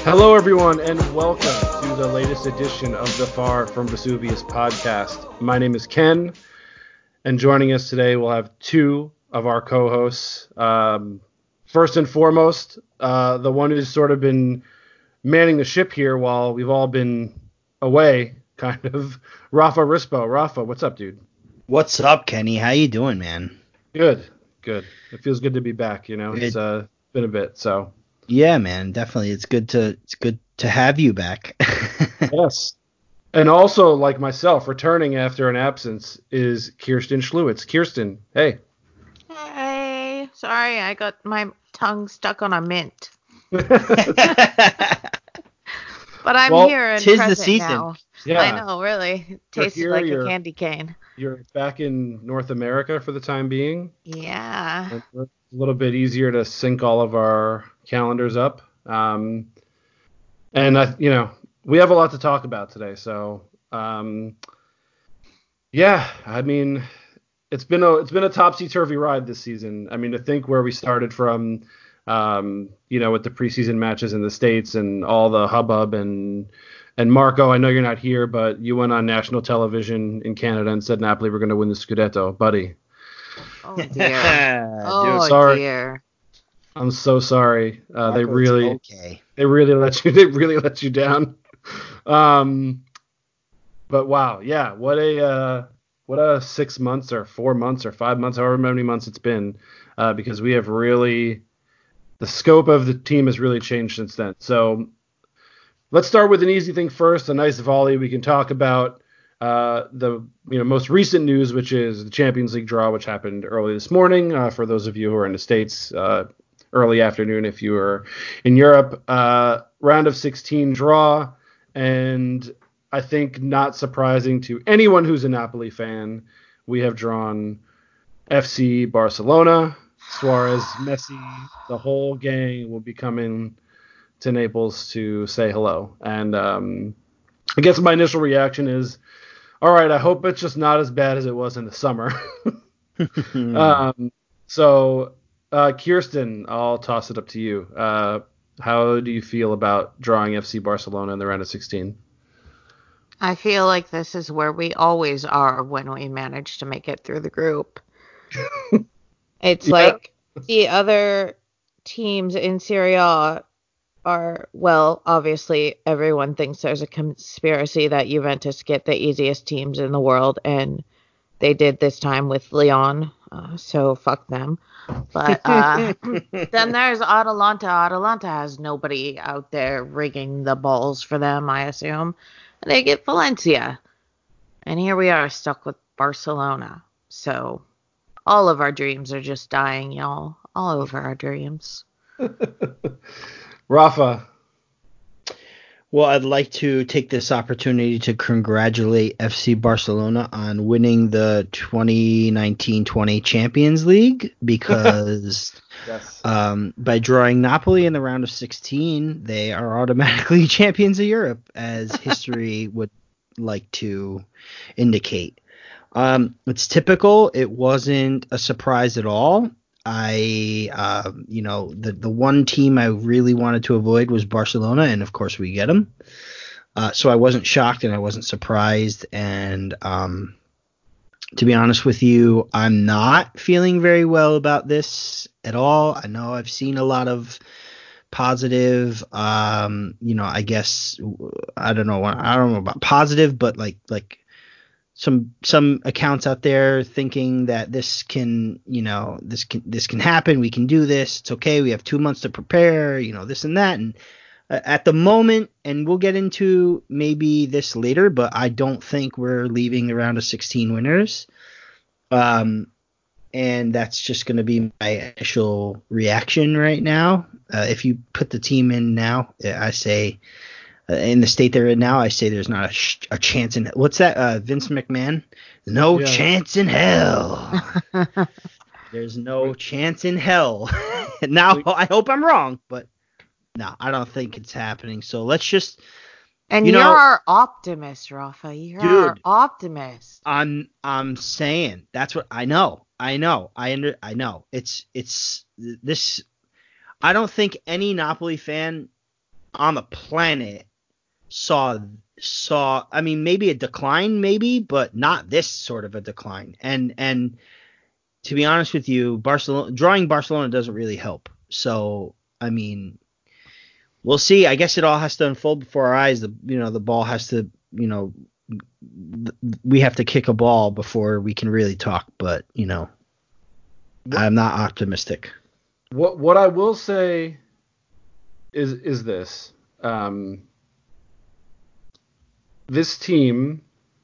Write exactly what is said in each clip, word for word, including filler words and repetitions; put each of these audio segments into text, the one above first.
Hello, everyone, and welcome to the latest edition of the Far From Vesuvius podcast. My name is Ken, and joining us today we'll have two of our co-hosts. Um, first and foremost, uh, the one who's sort of been manning the ship here while we've all been away, kind of, Rafa Rispo. Rafa, what's up, dude? What's up, Kenny? How you doing, man? Good, good. It feels good to be back, you know. It, it's uh, been a bit, so. Yeah, man, definitely. It's good to it's good to have you back. Yes. And also, like myself, returning after an absence is Kirsten Schlewitz. Kirsten, hey. Hey, sorry, I got my tongue stuck on a mint. But I'm Well, here and tis the present season. now. Yeah. I know, really. It tasted here, like you're- a candy cane. You're back in North America for the time being. Yeah. And it's a little bit easier to sync all of our calendars up. Um, and, I, you know, we have a lot to talk about today. So, um, yeah, I mean, it's been a it's been a topsy-turvy ride this season. I mean, to think where we started from, um, you know, with the preseason matches in the States and all the hubbub and and Marco, I know you're not here, but you went on national television in Canada and said Napoli were going to win the Scudetto, buddy. Oh, dear. Oh, sorry. dear. I'm so sorry. Uh, they Marco, really it's okay. they really let you they really let you down. Um, but wow, yeah, what a uh, what a six months or four months or five months, however many months it's been, uh, because we have really the scope of the team has really changed since then. So let's start with an easy thing first, a nice volley. We can talk about uh, the you know most recent news, which is the Champions League draw, which happened early this morning. Uh, for those of you who are in the States, uh, early afternoon if you are in Europe. Uh, round of sixteen draw, and I think not surprising to anyone who's a Napoli fan, we have drawn F C Barcelona. Suarez, Messi, the whole gang will be coming to Naples to say hello. And um, I guess my initial reaction is, all right, I hope it's just not as bad as it was in the summer. um, so, uh, Kirsten, I'll toss it up to you. Uh, how do you feel about drawing F C Barcelona in the round of sixteen? I feel like this is where we always are when we manage to make it through the group. It's Yeah. like the other teams in Serie A are, well, obviously everyone thinks there's a conspiracy that Juventus get the easiest teams in the world, and they did this time with Lyon, uh, so fuck them. But uh, then there's Atalanta. Atalanta has nobody out there rigging the balls for them, I assume. And they get Valencia. And here we are stuck with Barcelona. So all of our dreams are just dying, y'all. All over our dreams. Rafa. Well, I'd like to take this opportunity to congratulate F C Barcelona on winning the twenty nineteen twenty Champions League because Yes. um, by drawing Napoli in the round of sixteen, they are automatically champions of Europe, as history would like to indicate. Um, it's typical. It wasn't a surprise at all. I, uh, you know, the the one team I really wanted to avoid was Barcelona, and of course we get them. Uh, so I wasn't shocked and I wasn't surprised. And um, to be honest with you, I'm not feeling very well about this at all. I know I've seen a lot of positive, um, you know, I guess I don't know, I don't know about positive, but like like. some some accounts out there thinking that this can, you know, this can this can happen. We can do this. It's okay. We have two months to prepare. You know, this and that. And uh, at the moment, and we'll get into maybe this later, but I don't think we're leaving the round of sixteen winners. Um, and that's just going to be my initial reaction right now. Uh, if you put the team in now, I say. Uh, in the state they're in now, I say there's not a, sh- a chance in what's that? Uh, Vince McMahon, no Yeah. chance in hell. There's no chance in hell. Now I hope I'm wrong, but no, I don't think it's happening. So let's just, And you you're know, our optimist, Rafa. You're our dude, optimist. I'm I'm saying that's what I know. I know. I under I know. It's it's this. I don't think any Napoli fan on the planet saw saw I mean maybe a decline maybe, but not this sort of a decline. And and to be honest with you, Barcelona drawing Barcelona doesn't really help. So I mean, we'll see. I guess it all has to unfold before our eyes. The you know the ball has to you know th- we have to kick a ball before we can really talk. But you know, What I'm not optimistic. what, what I will say is is this. Um, this team,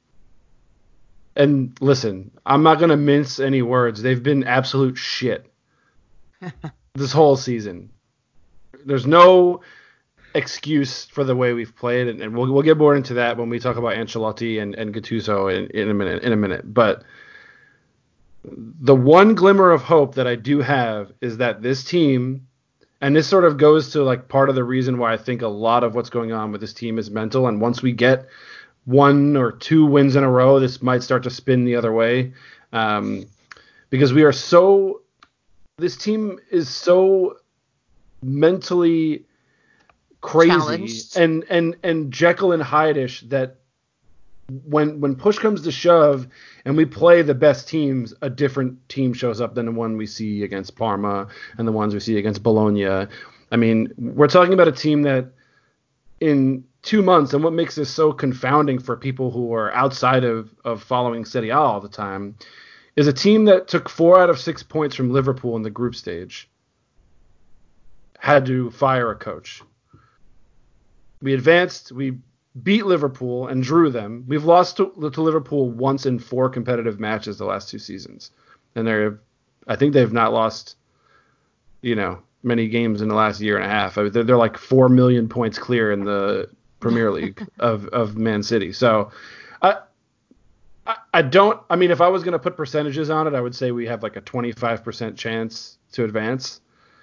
and listen, I'm not going to mince any words. They've been absolute shit this whole season. There's no excuse for the way we've played, and, and we'll we'll get more into that when we talk about Ancelotti and, and Gattuso in, in a minute. In a minute, but the one glimmer of hope that I do have is that this team, and this sort of goes to like part of the reason why I think a lot of what's going on with this team is mental. And once we get one or two wins in a row, this might start to spin the other way, um, because we are so. This team is so mentally crazy Challenged. and and and Jekyll and Hyde-ish that when when push comes to shove and we play the best teams, a different team shows up than the one we see against Parma and the ones we see against Bologna. I mean, we're talking about a team that in two months, and what makes this so confounding for people who are outside of, of following Serie A all the time, is a team that took four out of six points from Liverpool in the group stage had to fire a coach. We advanced, we beat Liverpool and drew them. We've lost to, to Liverpool once in four competitive matches the last two seasons. And they're, I think they've not lost, you know, many games in the last year and a half. I mean, they're, they're like four million points clear in the Premier League of, of Man City. So I, I, I don't, I mean, if I was going to put percentages on it, I would say we have like a twenty-five percent chance to advance.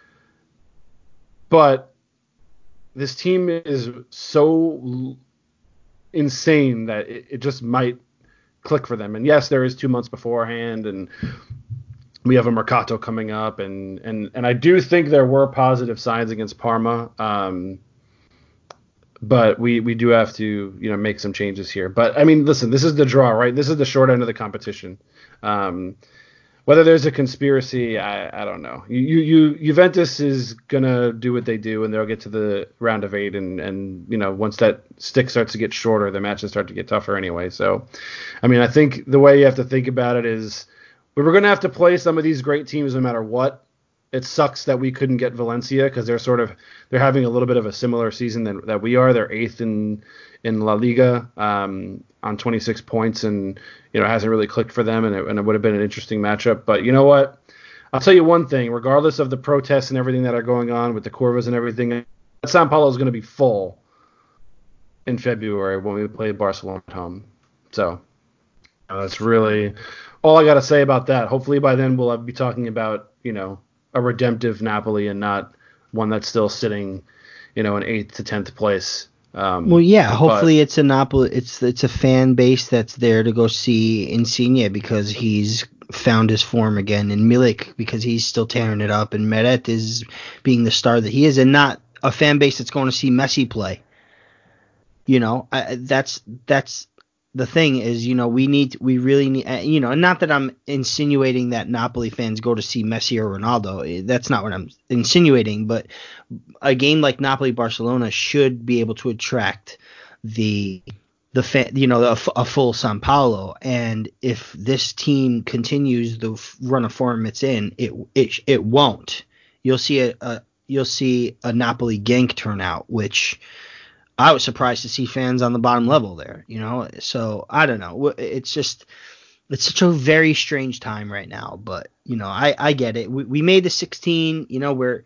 But this team is so insane that it, it just might click for them. And yes, there is two months beforehand, and we have a Mercato coming up, and and and I do think there were positive signs against Parma, um, but we we do have to you know make some changes here. But I mean, listen, this is the draw, right? This is the short end of the competition. Um, Whether there's a conspiracy, I, I don't know. You, you, you, Juventus is gonna do what they do, and they'll get to the round of eight, and, and you know once that stick starts to get shorter, the matches start to get tougher anyway. So, I mean, I think the way you have to think about it is we were gonna have to play some of these great teams no matter what. It sucks that we couldn't get Valencia because they're sort of they're having a little bit of a similar season than, that we are. They're eighth in in La Liga um, on twenty-six points, and you know it hasn't really clicked for them, and it, and it would have been an interesting matchup. But you know what? I'll tell you one thing: regardless of the protests and everything that are going on with the Corvas and everything, Sao Paulo is going to be full in February when we play Barcelona at home. So uh, that's really all I got to say about that. Hopefully by then we'll be talking about you know. a redemptive Napoli and not one that's still sitting, you know, in eighth to tenth place. Um, Well, yeah. but, Hopefully, it's a Napoli. It's it's a fan base that's there to go see Insigne because he's found his form again, and Milik because he's still tearing it up, and Meret is being the star that he is, and not a fan base that's going to see Messi play. You know, I, that's that's the thing is, you know, we need we really need, you know, and not that I'm insinuating that Napoli fans go to see Messi or Ronaldo. That's not what I'm insinuating, but a game like Napoli Barcelona should be able to attract the the fan, you know, a, a full São Paulo. And if this team continues the run of form it's in, it it it won't. You'll see a, a you'll see a Napoli gank turnout, which I was surprised to see fans on the bottom level there, you know. So I don't know. It's just it's such a very strange time right now. But you know, I, I get it. We, we made the sixteen. You know, where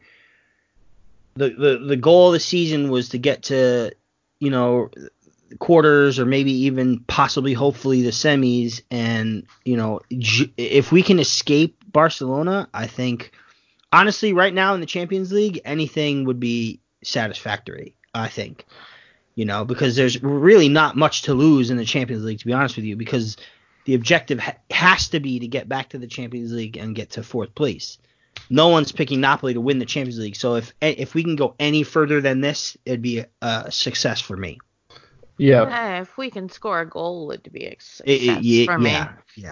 the, the the goal of the season was to get to you know quarters or maybe even possibly hopefully the semis. And you know, if we can escape Barcelona, I think honestly right now in the Champions League, anything would be satisfactory. I think. You know, because there's really not much to lose in the Champions League, to be honest with you, because the objective ha- has to be to get back to the Champions League and get to fourth place. no one's picking Napoli to win the Champions League. So if if we can go any further than this, it'd be a, a success for me. Yeah. Eh, if we can score a goal, it'd be a success It, it, yeah, for me. yeah, yeah,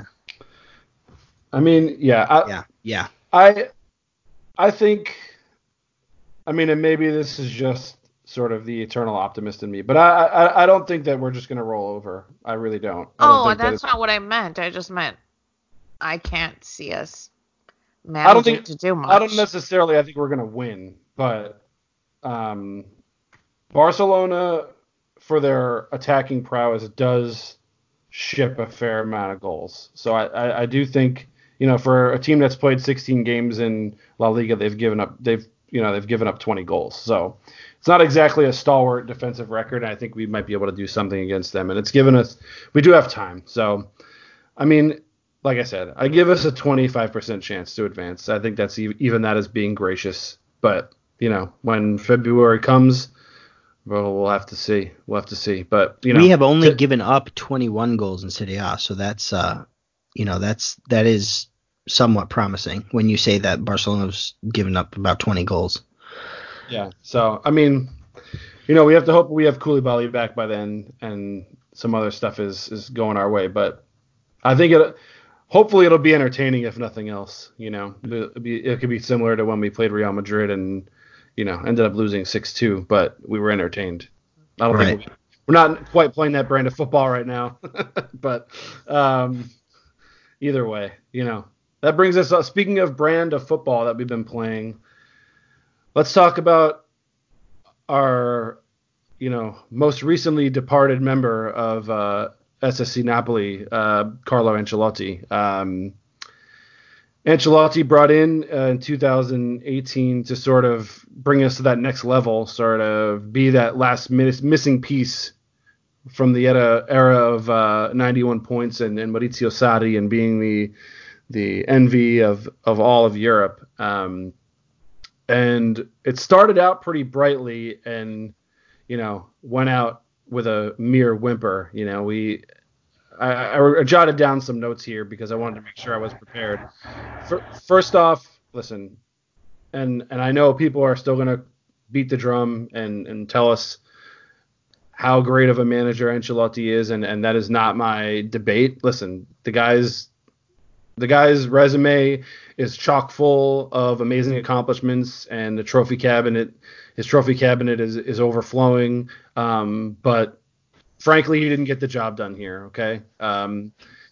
I mean, yeah, I, yeah, yeah. I, I think, I mean, and maybe this is just sort of the eternal optimist in me, but I, I, I don't think that we're just going to roll over. I really don't. I don't Oh, think that's that not what I meant. I just meant I can't see us I don't managing think to do much. I don't necessarily. I think we're going to win, but um, Barcelona, for their attacking prowess, does ship a fair amount of goals. So I, I, I do think, you know, for a team that's played sixteen games in La Liga, they've given up they've you know they've given up twenty goals. So it's not exactly a stalwart defensive record. And I think we might be able to do something against them, and it's given us we do have time. So I mean, like I said, I give us a twenty-five percent chance to advance. I think that's even that is being gracious. But you know, when February comes, well, we'll have to see. We'll have to see. But you know, we have only to, given up twenty-one goals in Serie A, so that's uh, you know, that's that is somewhat promising when you say that Barcelona's given up about twenty goals. Yeah. So I mean, you know, we have to hope we have Koulibaly back by then, and some other stuff is is going our way. But I think it. Hopefully, it'll be entertaining if nothing else. You know, it, be, it could be similar to when we played Real Madrid and you know ended up losing six two, but we were entertained. I don't Right. think we'll, we're not quite playing that brand of football right now, but um, either way, you know, that brings us. Uh, speaking of brand of football that we've been playing, let's talk about our you know most recently departed member of uh, S S C Napoli, uh, Carlo Ancelotti. Um, Ancelotti brought in uh, in two thousand eighteen to sort of bring us to that next level, sort of be that last minute missing piece from the era, era of uh, ninety-one points and, and Maurizio Sarri and being the the envy of, of all of Europe. Um, and it started out pretty brightly and, you know, went out with a mere whimper. You know, we I, I, I jotted down some notes here because I wanted to make sure I was prepared. First off, listen, and and I know people are still going to beat the drum and, and tell us how great of a manager Ancelotti is, and, and that is not my debate. Listen, the guy's the guy's resume is chock full of amazing accomplishments, and the trophy cabinet, his trophy cabinet is is overflowing. Um, but frankly, he didn't get the job done here. Okay. Um,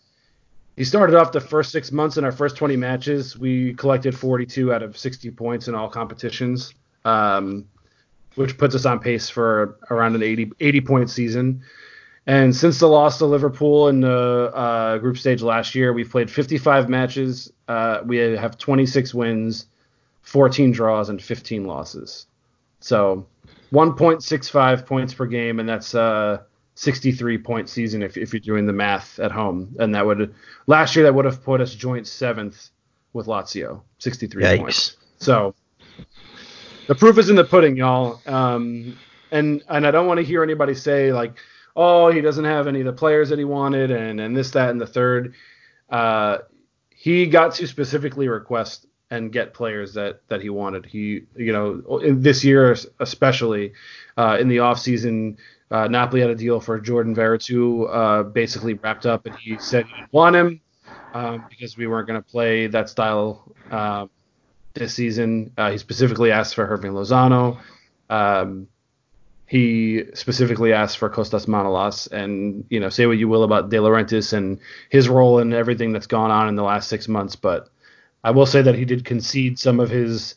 He started off the first six months in our first twenty matches. We collected forty-two out of sixty points in all competitions, um, which puts us on pace for around an eighty, eighty point season. And since the loss to Liverpool in the uh, group stage last year, we've played fifty-five matches. Uh, we have twenty-six wins, fourteen draws, and fifteen losses. So one point six five points per game, and that's uh, sixty-three point season if, if you're doing the math at home. And that would last year that would have put us joint seventh with Lazio, sixty-three Yikes. points. So the proof is in the pudding, y'all. Um, and and I don't want to hear anybody say like, oh, he doesn't have any of the players that he wanted, and and this, that, and the third. Uh, he got to specifically request and get players that that he wanted. He, you know, in this year especially, uh, in the offseason, uh, Napoli had a deal for Jordan Veretout, uh, basically wrapped up, and he said he didn't want him um, because we weren't going to play that style uh, this season. Uh, he specifically asked for Hervé Lozano. Um, he specifically asked for Kostas Manolas, and you know, say what you will about De Laurentiis and his role in everything that's gone on in the last six months, but I will say that he did concede some of his,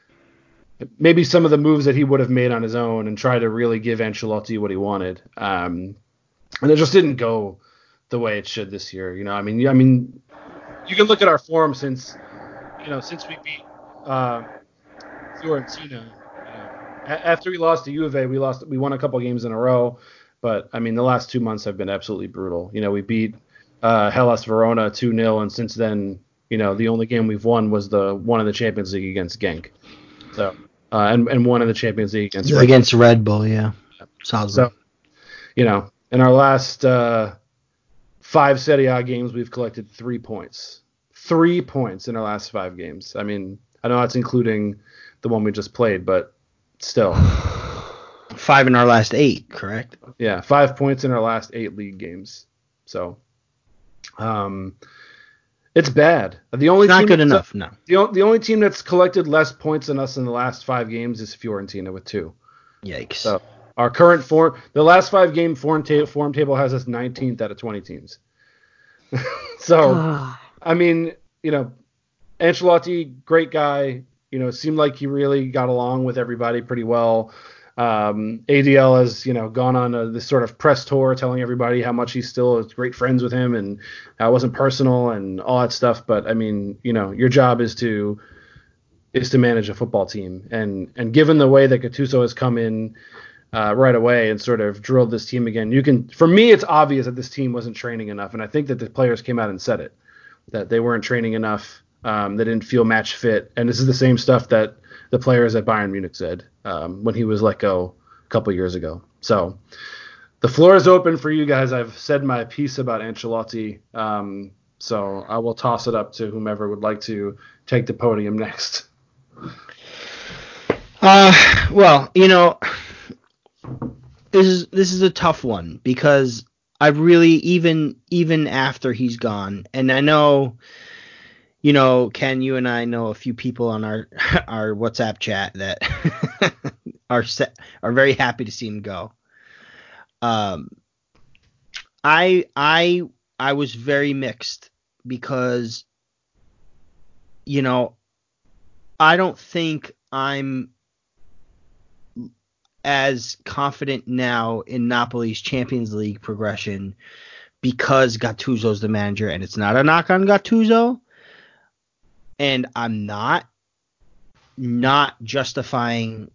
maybe some of the moves that he would have made on his own and try to really give Ancelotti what he wanted. Um, and it just didn't go the way it should this year. You know, I mean, I mean, you can look at our form since, you know, since we beat uh, Fiorentina. You know, a- after we lost to Juve, we lost, we won a couple games in a row. But I mean, the last two months have been absolutely brutal. You know, we beat uh, Hellas Verona two nil, and since then, you know, the only game we've won was the one in the Champions League against Genk. So, uh, and and one in the Champions League against Red Against Red Bull, yeah. So, you know, in our last uh, five Serie A games, we've collected three points. Three points in our last five games. I mean, I know that's including the one we just played, but still. Five in our last eight, correct? Yeah, five points in our last eight league games. So, um, it's bad. The only It's not team good that's- enough, no. The, o- the only team that's collected less points than us in the last five games is Fiorentina with two. Yikes. So our current form, the last five game form, ta- form table has us nineteenth out of twenty teams. So, God. I mean, you know, Ancelotti, great guy. You know, seemed like he really got along with everybody pretty well. Um, A D L has, you know, gone on a, this sort of press tour telling everybody how much he's still is great friends with him and how it wasn't personal and all that stuff. But I mean, you know, your job is to is to manage a football team. And and given the way that Gattuso has come in uh, right away and sort of drilled this team again, you can, for me, it's obvious that this team wasn't training enough. And I think that the players came out and said it, that they weren't training enough. Um, they didn't feel match fit. And this is the same stuff that the players at Bayern Munich said um, when he was let go a couple years ago. So the floor is open for you guys. I've said my piece about Ancelotti. Um, so I will toss it up to whomever would like to take the podium next. Uh, well, you know, this is this is a tough one because I really even even after he's gone, and I know, you know, Ken, you and I know a few people on our our WhatsApp chat that are set, are very happy to see him go. Um, I I I was very mixed because, you know, I don't think I'm as confident now in Napoli's Champions League progression because Gattuso's the manager, and it's not a knock on Gattuso, and I'm not not justifying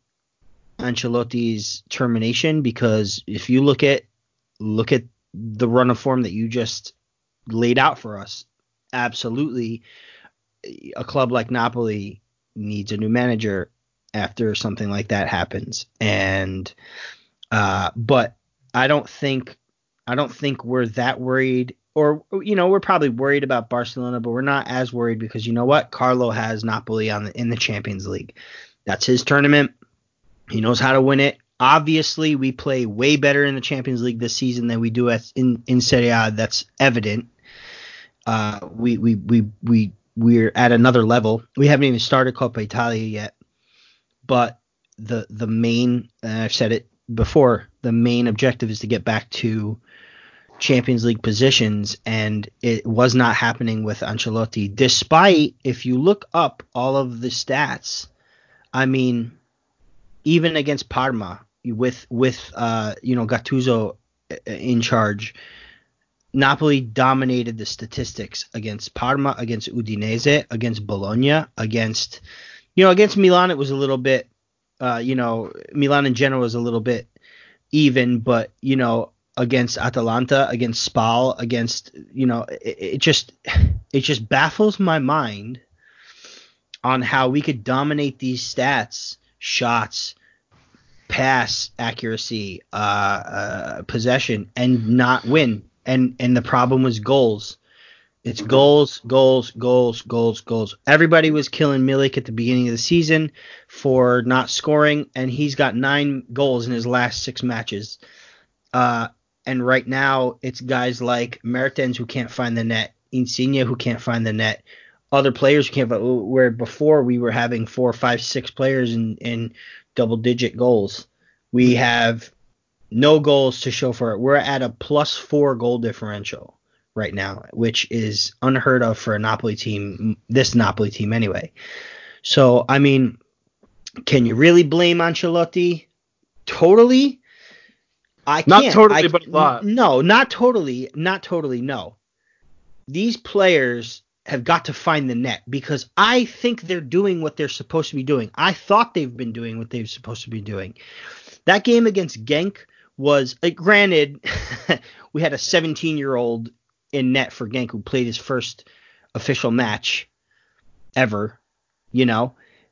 Ancelotti's termination, because if you look at look at the run of form that you just laid out for us, absolutely a club like Napoli needs a new manager after something like that happens. And uh, but I don't think I don't think we're that worried, or, you know, we're probably worried about Barcelona, but we're not as worried because, you know what, Carlo has Napoli on the, in the Champions League. That's his tournament. He knows how to win it. Obviously, we play way better in the Champions League this season than we do at, in in Serie A. That's evident. Uh, we we we we we're at another level. We haven't even started Coppa Italia yet, but the the main, and I've said it before, the main objective is to get back to Champions League positions, and it was not happening with Ancelotti. Despite, if you look up all of the stats, I mean, even against Parma, with with uh you know Gattuso in charge, Napoli dominated the statistics against Parma, against Udinese, against Bologna, against you know against Milan. It was a little bit, uh, you know, Milan and Genoa was a little bit even, but you know, against Atalanta, against Spal, against, you know, it, it just it just baffles my mind on how we could dominate these stats, shots, pass accuracy, uh, uh, possession, and not win. And and the problem was goals. It's goals, goals, goals, goals, goals. Everybody was killing Milik at the beginning of the season for not scoring, and he's got nine goals in his last six matches. Uh, and right now, it's guys like Mertens who can't find the net, Insigne who can't find the net, other players who can't find, where before we were having four, five, six players in, in double-digit goals. We have no goals to show for it. We're at a plus four goal differential right now, which is unheard of for a Napoli team, this Napoli team anyway. So, I mean, can you really blame Ancelotti? Totally? I Not can't. totally, I, but a lot. No, not totally. Not totally, no. These players have got to find the net, because I think they're doing what they're supposed to be doing. I thought they've been doing what they're supposed to be doing. That game against Genk was, uh, granted, we had a seventeen-year-old in net for Genk who played his first official match ever, you know.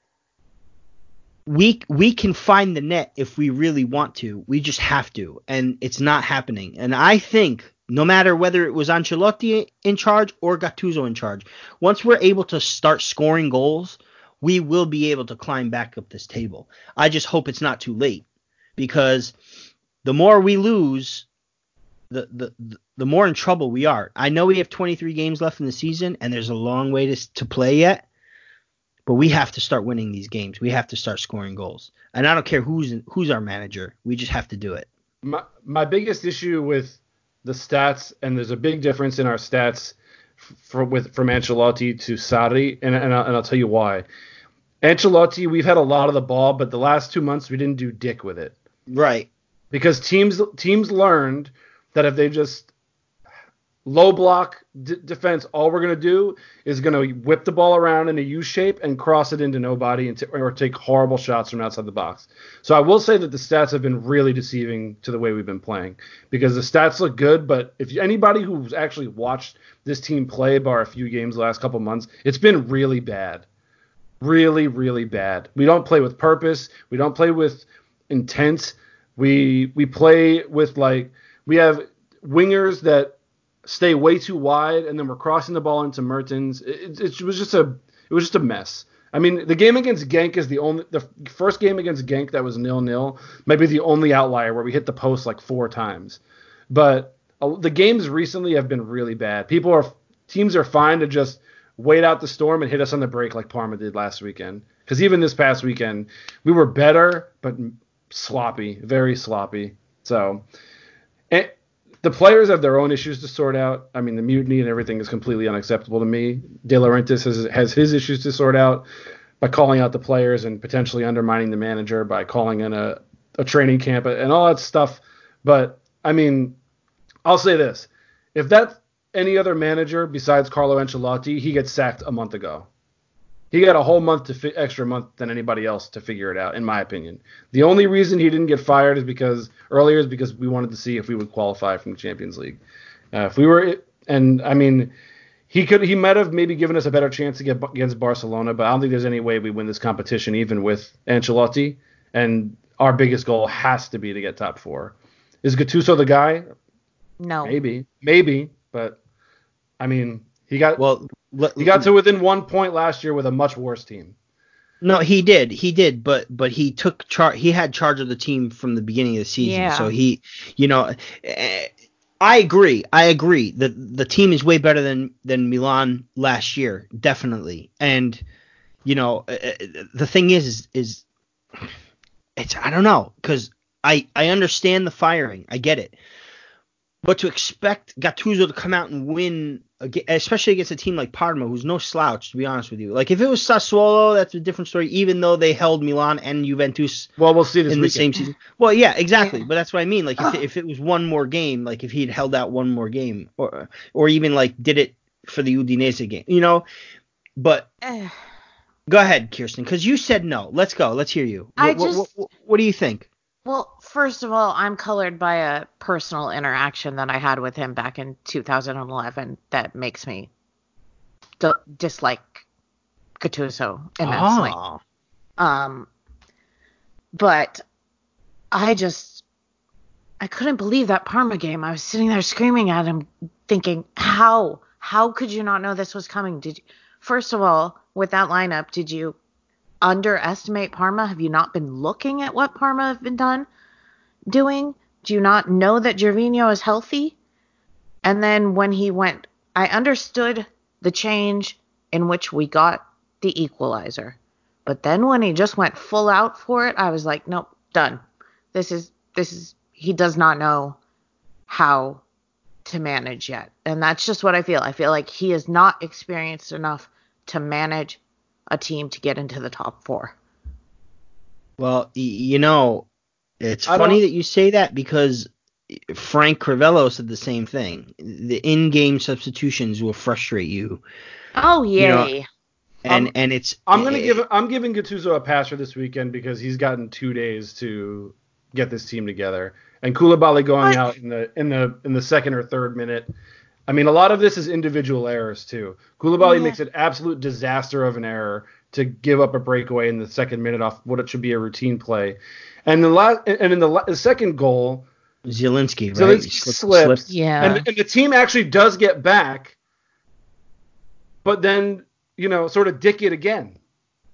We we can find the net if we really want to. We just have to, and it's not happening. And I think no matter whether it was Ancelotti in charge or Gattuso in charge, once we're able to start scoring goals, we will be able to climb back up this table. I just hope it's not too late, because the more we lose, the the the more in trouble we are. I know we have twenty-three games left in the season, and there's a long way to to play yet. But we have to start winning these games. We have to start scoring goals. And I don't care who's who's our manager. We just have to do it. My my biggest issue with the stats, and there's a big difference in our stats for, with from Ancelotti to Sarri, and and I'll, and I'll tell you why. Ancelotti, we've had a lot of the ball, but the last two months we didn't do dick with it. Right. Because teams teams learned that if they just low block d- defense, all we're going to do is going to whip the ball around in a U shape and cross it into nobody, and t- or take horrible shots from outside the box. So I will say that the stats have been really deceiving to the way we've been playing, because the stats look good, but if anybody who's actually watched this team play bar a few games the last couple months, it's been really bad. Really, really bad. We don't play with purpose. We don't play with intent. We we play with, like, we have wingers that stay way too wide, and then we're crossing the ball into Mertens. It, it, it was just a it was just a mess. I mean, the game against Genk is the only the first game against Genk that was nil nil, maybe the only outlier where we hit the post like four times. But uh, the games recently have been really bad. People are teams are fine to just wait out the storm and hit us on the break like Parma did last weekend. Because even this past weekend, we were better, but sloppy, very sloppy. So, and the players have their own issues to sort out. I mean, the mutiny and everything is completely unacceptable to me. De Laurentiis has, has his issues to sort out by calling out the players and potentially undermining the manager by calling in a, a training camp and all that stuff. But, I mean, I'll say this. If that's any other manager besides Carlo Ancelotti, he gets sacked a month ago. He got a whole month to fi- extra month than anybody else to figure it out, in my opinion. The only reason he didn't get fired is because earlier is because we wanted to see if we would qualify from the Champions League. Uh, if we were, and I mean, he could, he might have maybe given us a better chance to get against Barcelona, but I don't think there's any way we win this competition even with Ancelotti. And our biggest goal has to be to get top four. Is Gattuso the guy? No. Maybe, maybe, but I mean, he got well. He got to within one point last year with a much worse team. No, he did. He did, but but he took char- he had charge of the team from the beginning of the season. Yeah. So he, you know, I agree. I agree that the team is way better than than Milan last year, definitely. And you know, the thing is is, is it's I don't know, cuz I I understand the firing. I get it. But to expect Gattuso to come out and win, especially against a team like Parma, who's no slouch, to be honest with you. Like, if it was Sassuolo, that's a different story, even though they held Milan and Juventus well, we'll see this in weekend. the same season. Well, yeah, exactly. But that's what I mean. Like, if, if it was one more game, like if he'd held out one more game, or or even, like, did it for the Udinese game, you know? But go ahead, Kirsten, because you said no. Let's go. Let's hear you. I what, just... what, what, what do you think? Well, first of all, I'm colored by a personal interaction that I had with him back in two thousand eleven that makes me d- dislike Gattuso immensely. Oh. Um, but I just, I couldn't believe that Parma game. I was sitting there screaming at him, thinking, how? How could you not know this was coming? Did you, first of all, with that lineup, did you underestimate Parma? Have you not been looking at what Parma have been done doing? Do you not know that Gervinho is healthy? And then when he went, I understood the change in which we got the equalizer. But then when he just went full out for it, I was like, nope, done. This is, this is, he does not know how to manage yet. And that's just what I feel. I feel like he is not experienced enough to manage a team to get into the top four. Well, y- you know, it's I funny don't- that you say that, because Frank Crivello said the same thing. The in-game substitutions will frustrate you. Oh, yay. You know, and I'm- and it's I'm gonna eh, give I'm giving Gattuso a pass for this weekend because he's gotten two days to get this team together. And Koulibaly going What? out in the in the in the second or third minute. I mean, a lot of this is individual errors too. Koulibaly Yeah. makes an absolute disaster of an error to give up a breakaway in the second minute off what it should be a routine play. And the last and in the, la- the second goal, Zielinski, right? Zelensky Slip- slips, slipped. Yeah. and, and the team actually does get back, but then, you know, sort of dick it again.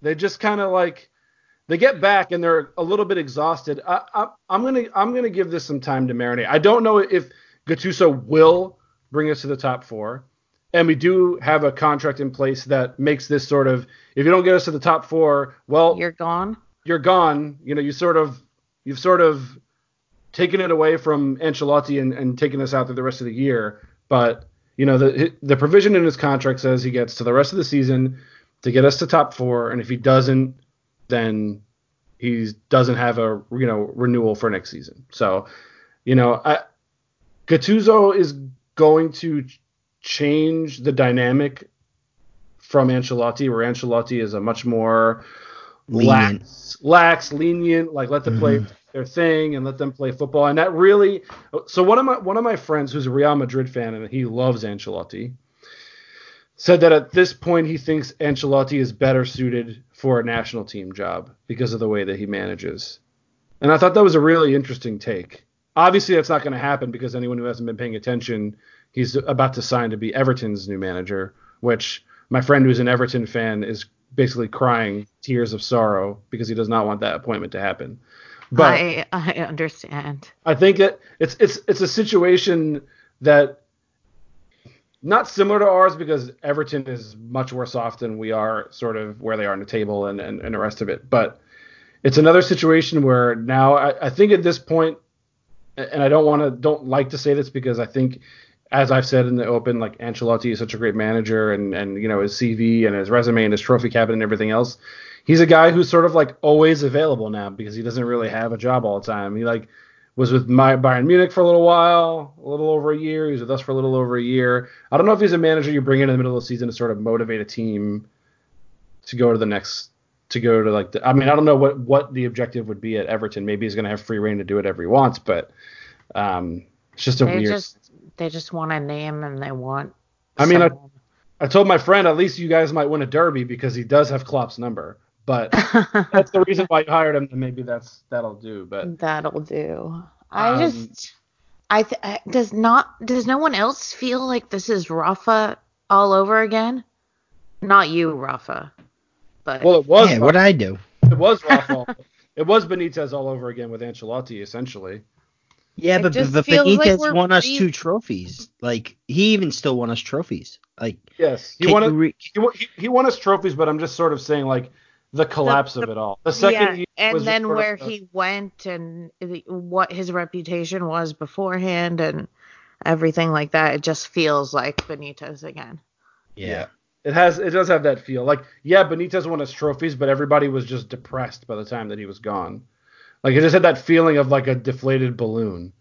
They just kind of like they get back and they're a little bit exhausted. I, I, I'm gonna I'm gonna give this some time to marinate. I don't know if Gattuso will bring us to the top four, and we do have a contract in place that makes this sort of if you don't get us to the top four, well, You're gone. You're gone. You know, you sort of you've sort of taken it away from Ancelotti and, and taken us out through the rest of the year. But you know, the the provision in his contract says he gets to the rest of the season to get us to top four, and if he doesn't, then he doesn't have a you know renewal for next season. So, you know, I, Gattuso is going to change the dynamic from Ancelotti, where Ancelotti is a much more lenient. lax, lax, lenient, like let the mm-hmm. play their thing and let them play football. And that really, so one of my one of my friends who's a Real Madrid fan and he loves Ancelotti said that at this point he thinks Ancelotti is better suited for a national team job because of the way that he manages. And I thought that was a really interesting take. Obviously, that's not going to happen because anyone who hasn't been paying attention, he's about to sign to be Everton's new manager, which my friend who's an Everton fan is basically crying tears of sorrow because he does not want that appointment to happen. But I I understand. I think that it's it's it's a situation that not similar to ours because Everton is much worse off than we are, sort of where they are in the table and, and, and the rest of it. But it's another situation where now I, I think at this point, and I don't want to don't like to say this because I think, as I've said in the open, like Ancelotti is such a great manager and, and you know, his C V and his resume and his trophy cabinet and everything else. He's a guy who's sort of like always available now because he doesn't really have a job all the time. He like was with my Bayern Munich for a little while, a little over a year. He was with us for a little over a year. I don't know if he's a manager you bring in in the middle of the season to sort of motivate a team to go to the next, to go to like, the, I mean, I don't know what, what the objective would be at Everton. Maybe he's going to have free reign to do whatever he wants, but um, it's just a they weird. Just, they just want a name and they want. I mean, I, I told my friend, at least you guys might win a derby because he does have Klopp's number. But that's the reason why you hired him, and maybe that's that'll do. But that'll do. I um, just, I th- does not does no one else feel like this is Rafa all over again? Not you, Rafa. But well, it was. Yeah, what I do? It was Rafa. It was Benitez all over again with Ancelotti, essentially. Yeah, it but, but Benitez like won us re- two trophies. Like he even still won us trophies. Like yes, he won. Re- he, he he won us trophies, but I'm just sort of saying like. The collapse the, the, of it all. The second yeah, and then where of, he went and the, what his reputation was beforehand and everything like that, it just feels like Benitez again. Yeah. yeah. It has it does have that feel. Like, yeah, Benitez won his trophies, but everybody was just depressed by the time that he was gone. Like it just had that feeling of like a deflated balloon.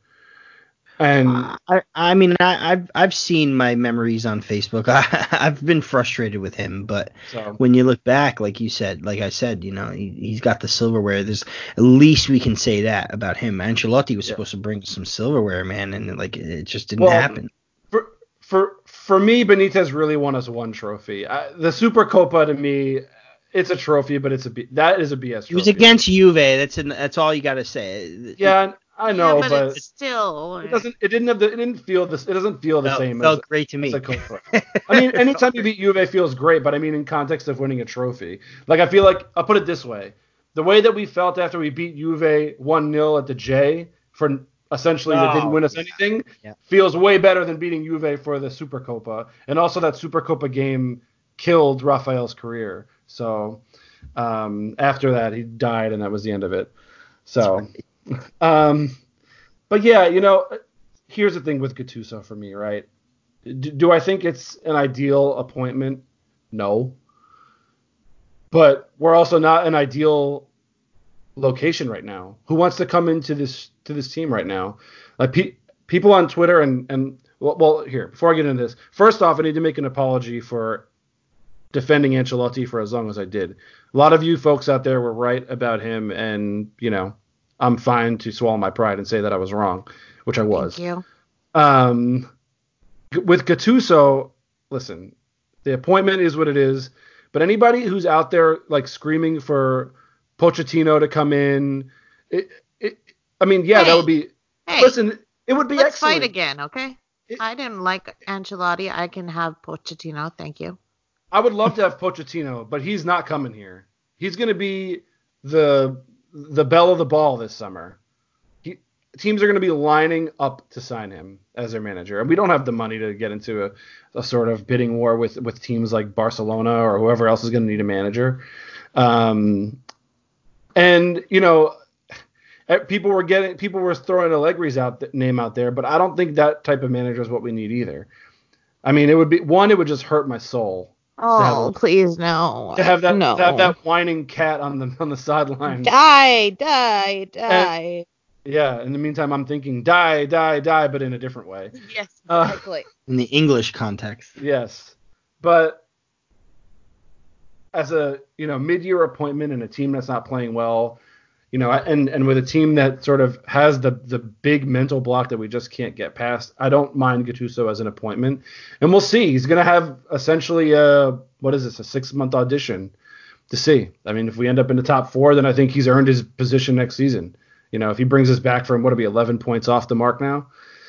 And uh, I, I mean, I, I've I've seen my memories on Facebook. I, I've been frustrated with him, but so. when you look back, like you said, like I said, you know, he, he's got the silverware. There's at least we can say that about him. Ancelotti was yeah. supposed to bring some silverware, man, and like it just didn't well, happen. For for for me, Benitez really won us one trophy. I, the Super Copa to me, it's a trophy, but it's a that is a B S trophy. It was against Juve. That's an, that's all you got to say. Yeah. It, I know, yeah, but, but it's still it doesn't. It didn't have the. It didn't feel this. It doesn't feel the felt, same. Felt as, great to me. I mean, anytime you beat Juve feels great, but I mean, in context of winning a trophy, like I feel like I'll put it this way: the way that we felt after we beat Juve one nil at the J for essentially oh, that didn't win us yeah. anything, yeah. feels way better than beating Juve for the Supercopa, and also that Supercopa game killed Rafael's career. So um, after that, he died, and that was the end of it. So. Um, but yeah, you know, here's the thing with Gattuso for me, right? Do, do I think it's an ideal appointment? No. But we're also not an ideal location right now. Who wants to come into this to this team right now? Like pe- people on Twitter and and well, well, here before I get into this, first off, I need to make an apology for defending Ancelotti for as long as I did. A lot of you folks out there were right about him, and you know. I'm fine to swallow my pride and say that I was wrong, which I was. Thank you. Um, with Gattuso, listen, the appointment is what it is. But anybody who's out there like screaming for Pochettino to come in, it, it, I mean, yeah, hey, that would be. Hey, listen, it would be let's excellent. fight again, okay? It, I didn't like Ancelotti. I can have Pochettino. Thank you. I would love to have Pochettino, but he's not coming here. he's going to be the the belle of the ball this summer. He, teams are going to be lining up to sign him as their manager, and we don't have the money to get into a, a sort of bidding war with with teams like Barcelona or whoever else is going to need a manager. Um, and you know. People were getting, people were throwing Allegri's out th- name out there, but I don't think that type of manager is what we need either. I mean, it would be one, it would just hurt my soul. Oh, to please no, to have that, no, to have that whining cat on the on the sideline. Die, die, die. And, yeah. In the meantime, I'm thinking die, die, die, but in a different way. Yes, exactly. Uh, in the English context. Yes, but as a you know mid-year appointment in a team that's not playing well. You know, and, and with a team that sort of has the the big mental block that we just can't get past, I don't mind Gattuso as an appointment. And we'll see. He's going to have essentially a, what is this, a six-month audition to see. I mean, if we end up in the top four, then I think he's earned his position next season. You know, if he brings us back from, what will be, eleven points off the mark now?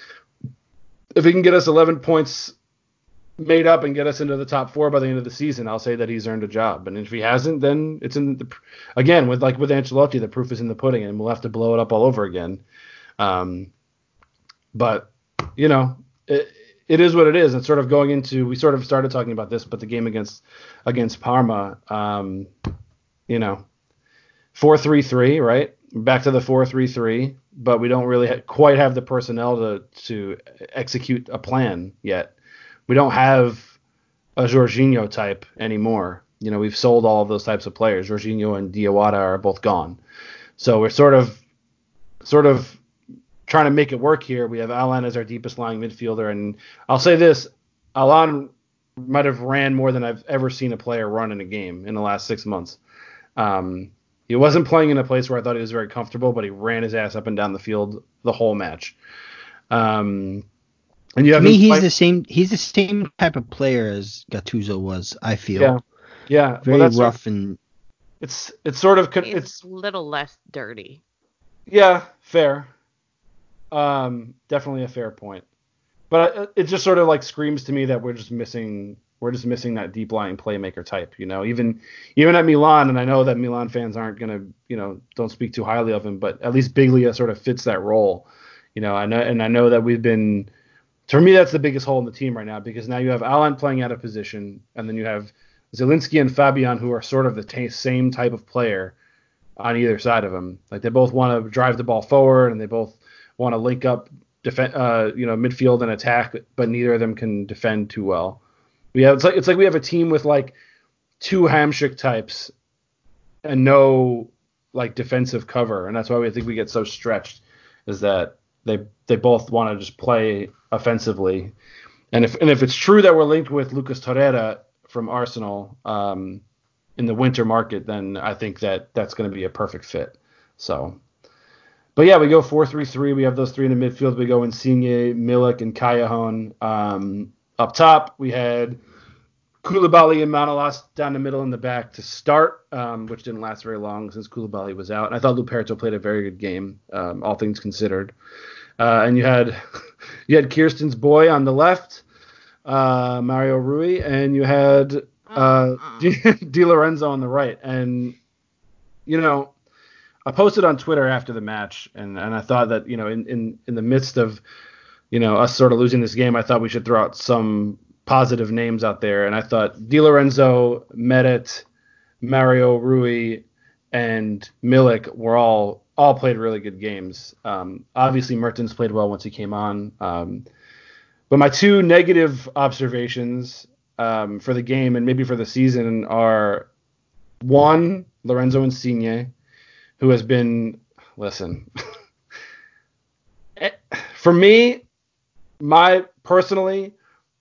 If he can get us eleven points made up and get us into the top four by the end of the season, I'll say that he's earned a job. And if he hasn't, then it's in the, again, with like with Ancelotti, the proof is in the pudding, and we'll have to blow it up all over again. Um, but you know, it, it is what it is. And sort of going into, we sort of started talking about this, but the game against against Parma, um, you know, four three three, right? Back to the four three three, but we don't really ha- quite have the personnel to to execute a plan yet. We don't have a Jorginho type anymore. You know, we've sold all of those types of players. Jorginho and Diawara are both gone. So we're sort of sort of trying to make it work here. We have Alan as our deepest lying midfielder. And I'll say this, Alan might have ran more than I've ever seen a player run in a game in the last six months. Um, he wasn't playing in a place where I thought he was very comfortable, but he ran his ass up and down the field the whole match. Um And you to have me, he's play- the same. He's the same type of player as Gattuso was. I feel. Yeah, yeah. Very well, that's rough sort of, and. it's it's sort of He's it's a little less dirty. yeah, fair. Um, definitely a fair point. But it just sort of like screams to me that we're just missing we're just missing that deep lying playmaker type. You know, even even at Milan, and I know that Milan fans aren't gonna you know don't speak too highly of him, but at least Biglia sort of fits that role. You know, I know and I know that we've been. For me, that's the biggest hole in the team right now, because now you have Alan playing out of position, and then you have Zielinski and Fabian, who are sort of the t- same type of player on either side of him. Like, they both want to drive the ball forward, and they both want to link up, def- uh, you know, midfield and attack, but neither of them can defend too well. We have it's like it's like we have a team with like two Hamsik types and no like defensive cover, and that's why we think we get so stretched. Is that they they both want to just play offensively, and if and if it's true that we're linked with Lucas Torreira from Arsenal um, in the winter market, then I think that that's going to be a perfect fit. So, but yeah, we go four three three. We have those three in the midfield. We go Insigne, Milik, and Callejon. Um, up top, we had Koulibaly and Manolas down the middle and the back to start, um, which didn't last very long since Koulibaly was out. And I thought Luperto played a very good game, um, all things considered. Uh, and you had you had Kirsten's boy on the left, uh, Mario Rui, and you had uh, Di, Di Lorenzo on the right. And, you know, I posted on Twitter after the match, and, and I thought that, you know, in, in, in the midst of, you know, us sort of losing this game, I thought we should throw out some positive names out there. And I thought Di Lorenzo, Meret, Mario Rui, and Milik were all all played really good games. Um, obviously, Mertens played well once he came on. Um, but my two negative observations um, for the game and maybe for the season are, one, Lorenzo Insigne, who has been, listen, for me, my personally,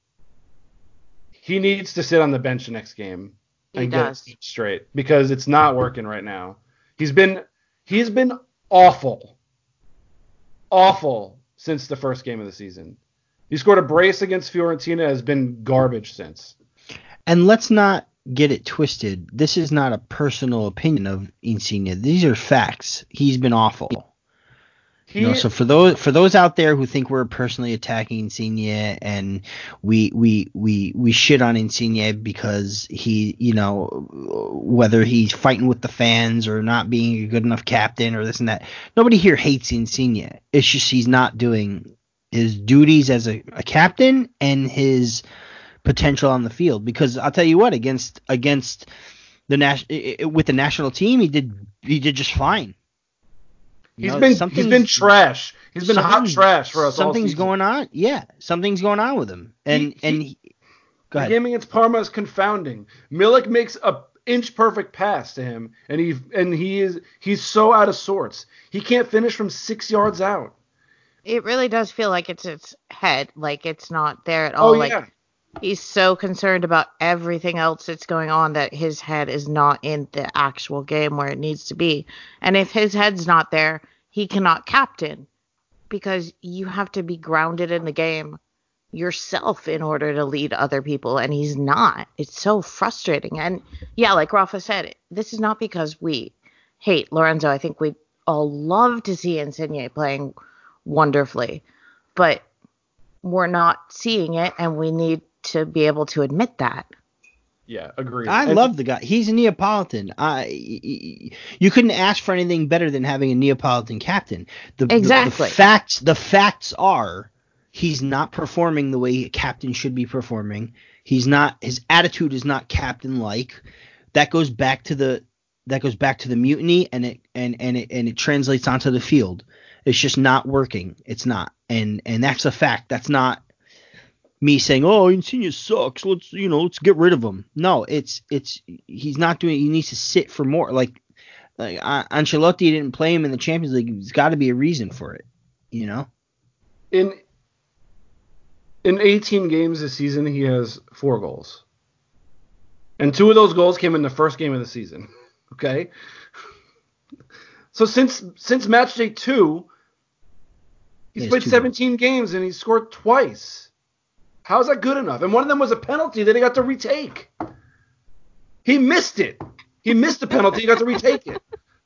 he needs to sit on the bench next game and He get does. it straight, because it's not working right now. He's been he's been awful, awful since the first game of the season. He scored a brace against Fiorentina, has been garbage since. And let's not get it twisted. This is not a personal opinion of Insigne. These are facts. He's been awful. You know, He so for those for those out there who think we're personally attacking Insigne and we we we we shit on Insigne because he, you know, whether he's fighting with the fans or not being a good enough captain or this and that, nobody here hates Insigne. It's just he's not doing his duties as a, a captain and his potential on the field. Because I'll tell you what, against against the nas- with the national team, he did he did just fine. You he's know, been he's been trash. He's been hot something's- trash for us all Something's season. going on. Yeah, something's going on with him. And He- he- and he, go The ahead. game against Parma is confounding. Milik makes a inch perfect pass to him, and he and he is he's so out of sorts. He can't finish from six yards out. It really does feel like it's its head, like it's not there at all. Oh like yeah, he's so concerned about everything else that's going on that his head is not in the actual game where it needs to be. And if his head's not there, he cannot captain because you have to be grounded in the game yourself in order to lead other people, and he's not. It's so frustrating. And yeah, like Rafa said, this is not because we hate Lorenzo. I think we all love to see Insigne playing wonderfully, but we're not seeing it, and we need to be able to admit that. yeah, agreed. I And love the guy. He's a Neapolitan. I you couldn't ask for anything better than having a Neapolitan captain. The, the- Exactly. The, facts the facts are he's not performing the way a captain should be performing. He's not his attitude is not captain like. That goes back to the that goes back to the mutiny and it and, and it and it translates onto the field. It's just not working. It's not. And and that's a fact. That's not me saying, "Oh, Insigne sucks. Let's you know, let's get rid of him." No, it's it's he's not doing. He needs to sit for more. Like, like uh, Ancelotti didn't play him in the Champions League. There's got to be a reason for it, you know. in in eighteen games this season, he has four goals, and two of those goals came in the first game of the season. Okay, so since since match day two, he's He has played two seventeen games and he's scored twice. How's that good enough? And one of them was a penalty that he got to retake. He missed it. He missed the penalty. He got to retake it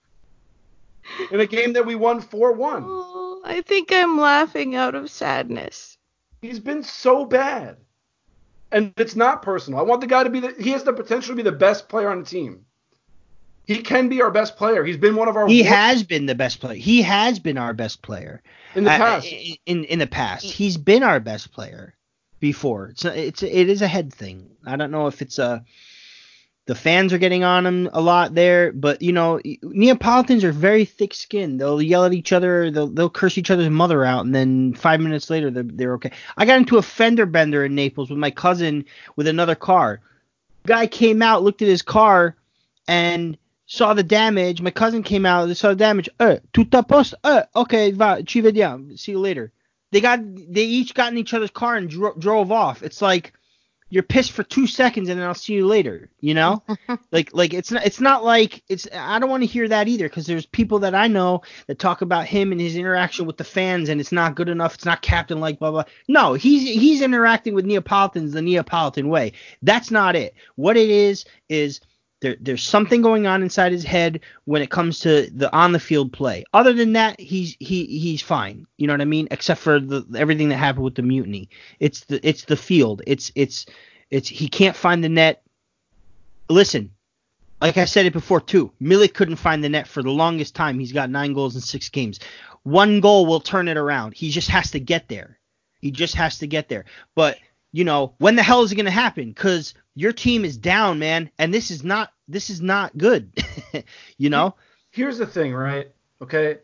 in a game that we won four one. Oh, I think I'm laughing out of sadness. He's been so bad. And it's not personal. I want the guy to be the he has the potential to be the best player on the team. He can be our best player. He's been one of our He worst has been the best player. He has been our best player in the Uh, past. in in the past, he's been our best player before. It's a, it's a, it is a head thing. I don't know if it's a the fans are getting on him a lot there, but you know, Neapolitans are very thick-skinned. They'll yell at each other, they'll they'll curse each other's mother out, and then five minutes later they're they're okay. I got into a fender bender in Naples with my cousin with another car. Guy came out, looked at his car, and saw the damage. My cousin came out, saw the damage. Eh, tutto a posto. Eh, okay, va, ci vediamo. See you later. They got they each got in each other's car and dro- drove off. It's like you're pissed for two seconds and then I'll see you later, you know? like like it's not it's not like it's I don't want to hear that either, because there's people that I know that talk about him and his interaction with the fans and it's not good enough, it's not captain like blah blah. No, he's he's interacting with Neapolitans the Neapolitan way. That's not it. What it is is there there's something going on inside his head when it comes to the on the field play. Other than that, he's he he's fine. You know what I mean? Except for the everything that happened with the mutiny. It's the it's the field. It's it's it's he can't find the net. Listen, like I said it before too, Milik couldn't find the net for the longest time. He's got nine goals in six games. One goal will turn it around. He just has to get there. He just has to get there. But you know, when the hell is it going to happen? Because your team is down, man, and this is not this is not good. you know? Here's the thing, right? Okay.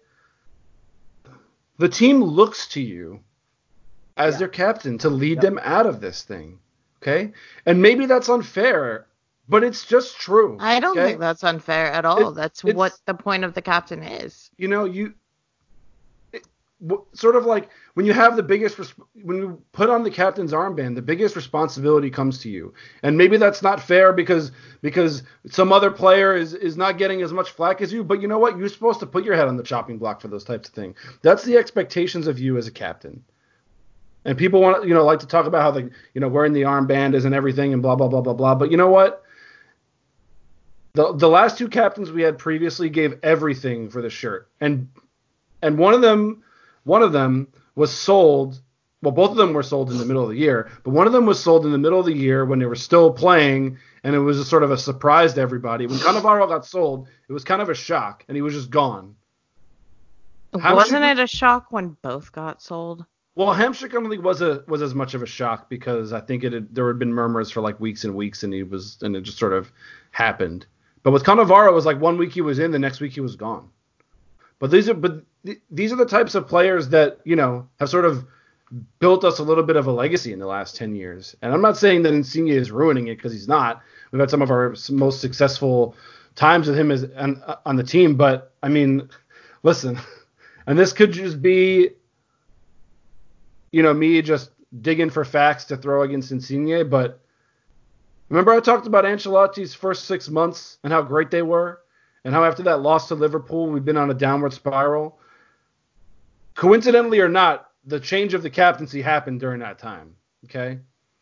The team looks to you as Yeah. their captain to lead Yep. them out of this thing. Okay? And maybe that's unfair, but it's just true. I don't okay? think that's unfair at all. It- that's it's- what the point of the captain is. You know, you it, w- sort of like when you have the biggest res- when you put on the captain's armband, the biggest responsibility comes to you. And maybe that's not fair because because some other player is is not getting as much flack as you, but you know what? You're supposed to put your head on the chopping block for those types of things. That's the expectations of you as a captain. And people want to, you know, like to talk about how the, you know, wearing the armband isn't everything and blah blah blah blah blah. But you know what? The the last two captains we had previously gave everything for the shirt, and and one of them one of them was sold. Well, both of them were sold in the middle of the year, but one of them was sold in the middle of the year when they were still playing, and it was a sort of a surprise to everybody. When Cannavaro got sold, it was kind of a shock, and he was just gone. Wasn't it a shock when both got sold? Well, Hamsik only was a was as much of a shock because I think it had, there had been murmurs for like weeks and weeks, and he was and it just sort of happened. But with Cannavaro, it was like one week he was in, the next week he was gone. But these are but th- these are the types of players that, you know, have sort of built us a little bit of a legacy in the last ten years. And I'm not saying that Insigne is ruining it, because he's not. We've had some of our most successful times with him as on, on the team. But I mean, listen, and this could just be, you know, me just digging for facts to throw against Insigne. But remember I talked about Ancelotti's first six months and how great they were, and how after that loss to Liverpool, we've been on a downward spiral. Coincidentally or not, the change of the captaincy happened during that time. Okay.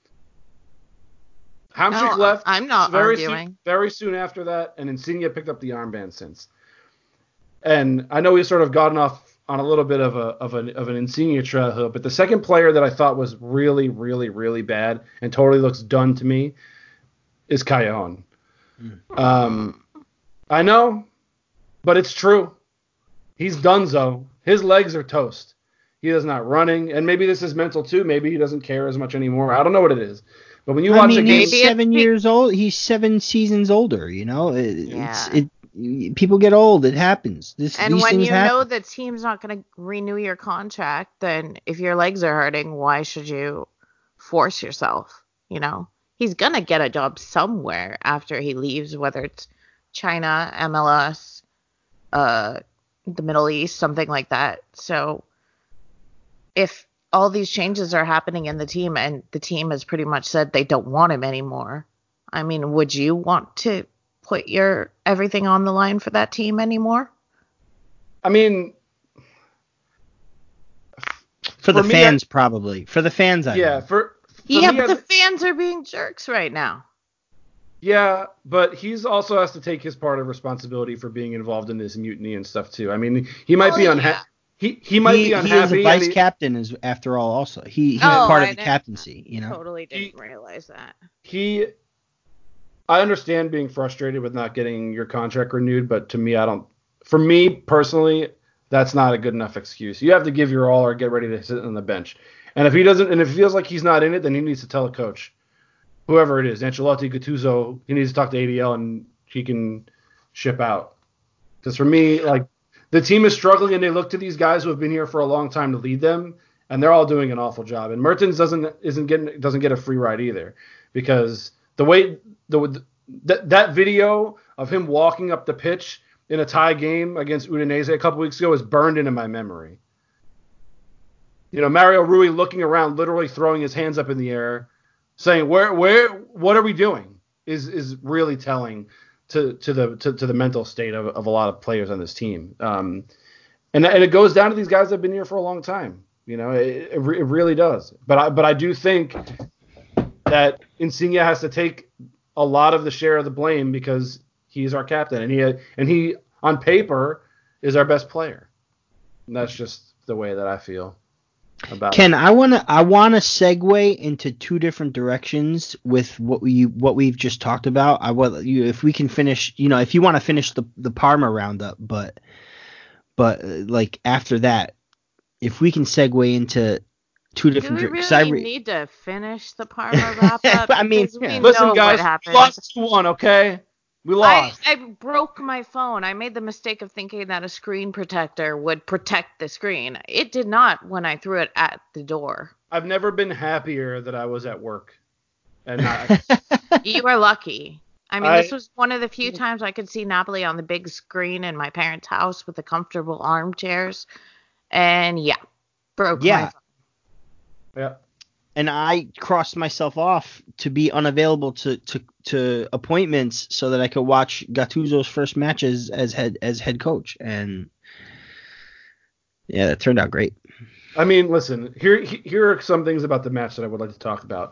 Hamsik No, left. I'm not very arguing. Soon, very soon after that, and Insigne picked up the armband since. And I know he's sort of gotten off on a little bit of a of an of an Insigne trail, but the second player that I thought was really, really, really bad and totally looks done to me is Callejon. Mm. Um, I know, but it's true. He's donezo. His legs are toast. He is not running, and maybe this is mental too. Maybe he doesn't care as much anymore. I don't know what it is. But when you I watch mean, a game, he's seven years old. He's seven seasons older. You know, it, yeah. it's it. People get old. It happens. This and these when things you happen. know the team's not going to renew your contract, then if your legs are hurting, why should you force yourself? You know, he's going to get a job somewhere after he leaves, whether it's China, M L S, uh, the Middle East, something like that. So if all these changes are happening in the team and the team has pretty much said they don't want him anymore, I mean, would you want to put your everything on the line for that team anymore? I mean, for the for fans, me, I, probably for the fans. I yeah, mean. for, for yeah, me, but I, the fans are being jerks right now. Yeah, but he's also has to take his part of responsibility for being involved in this mutiny and stuff too. I mean, he might oh, be unhappy. Yeah. He he might he, be unhappy. He is a vice he, captain, is after all. Also, he he's oh, part of I the didn't, captaincy. You know, totally didn't he, realize that. He, I understand being frustrated with not getting your contract renewed, but to me, I don't. For me personally, that's not a good enough excuse. You have to give your all or get ready to sit on the bench. And if he doesn't, and if he feels like he's not in it, then he needs to tell the coach, whoever it is, Ancelotti, Gattuso, he needs to talk to A D L and he can ship out. Because for me, like, the team is struggling and they look to these guys who have been here for a long time to lead them, and they're all doing an awful job. And Mertens doesn't isn't getting doesn't get a free ride either, because the way the that that video of him walking up the pitch in a tie game against Udinese a couple weeks ago is burned into my memory. You know, Mario Rui looking around, literally throwing his hands up in the air, saying, "Where, where, what are we doing?" is is really telling to to the to, to the mental state of, of a lot of players on this team. Um, and and it goes down to these guys that have been here for a long time. You know, it, it, it really does. But I but I do think that Insigne has to take a lot of the share of the blame, because he's our captain, and he and he on paper is our best player. And that's just the way that I feel about Ken, it. I wanna I wanna segue into two different directions with what we what we've just talked about. I will you if we can finish, you know, if you want to finish the the Parma roundup, but but uh, like after that, if we can segue into two different. Do we directions. really re- need to finish the Parma wrap up? I mean, because we yeah. Listen, know guys, what happened. we lost two one, okay? We I, lost. I broke my phone. I made the mistake of thinking that a screen protector would protect the screen. It did not when I threw it at the door. I've never been happier that I was at work. And not, You are lucky. I mean, I- this was one of the few times I could see Napoli on the big screen in my parents' house with the comfortable armchairs. And yeah, broke Yeah. my phone. yeah. and I crossed myself off to be unavailable to, to, to appointments so that I could watch Gattuso's first match as, as head as head coach, and yeah, that turned out great. I mean, listen, here here are some things about the match that I would like to talk about.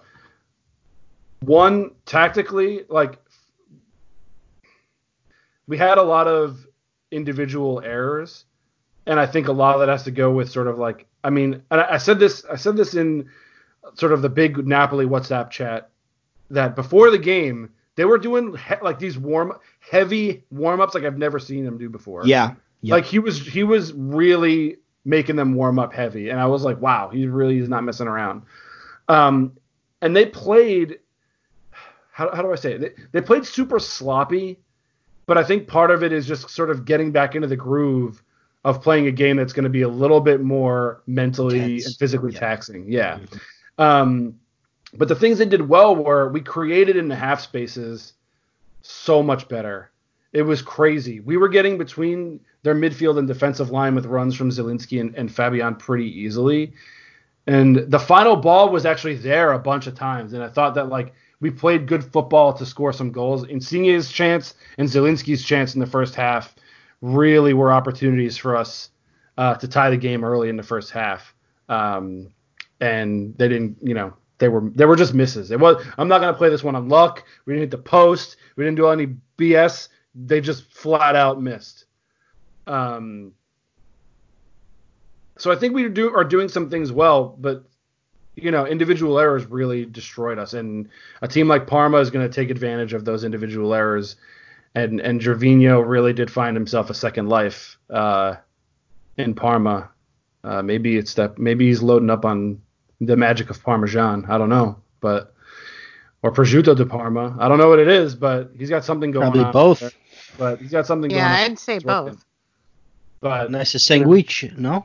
One, tactically, like, we had a lot of individual errors and I think a lot of that has to go with sort of like, I mean, and I, I said this, I said this in sort of the big Napoli WhatsApp chat, that before the game they were doing he- like these warm, heavy warm ups like I've never seen them do before. Yeah. Yep. Like he was, he was really making them warm up heavy, and I was like, wow, he really is not messing around. Um, and they played, how, how do I say it? They, they played super sloppy, but I think part of it is just sort of getting back into the groove of playing a game that's going to be a little bit more mentally Intense. and physically Yeah. taxing. Yeah. Um, but the things they did well were we created in the half spaces so much better. It was crazy. We were getting between their midfield and defensive line with runs from Zielinski and, and Fabian pretty easily. And the final ball was actually there a bunch of times. And I thought that, like, we played good football to score some goals. Insigne's chance and Zielinski's chance in the first half really were opportunities for us uh, to tie the game early in the first half. Um, and they didn't, you know, they were they were just misses. It was, I'm not going to play this one on luck. We didn't hit the post. We didn't do any B S. They just flat out missed. Um, so I think we do are doing some things well, but you know, individual errors really destroyed us. And a team like Parma is going to take advantage of those individual errors. And and Gervinho really did find himself a second life uh, in Parma. Uh, maybe it's that maybe he's loading up on the magic of Parmesan. I don't know, but or prosciutto di Parma. I don't know what it is, but he's got something going Probably on. both. There. But he's got something Yeah, going on. I'd say both. But Nice to sandwich, no?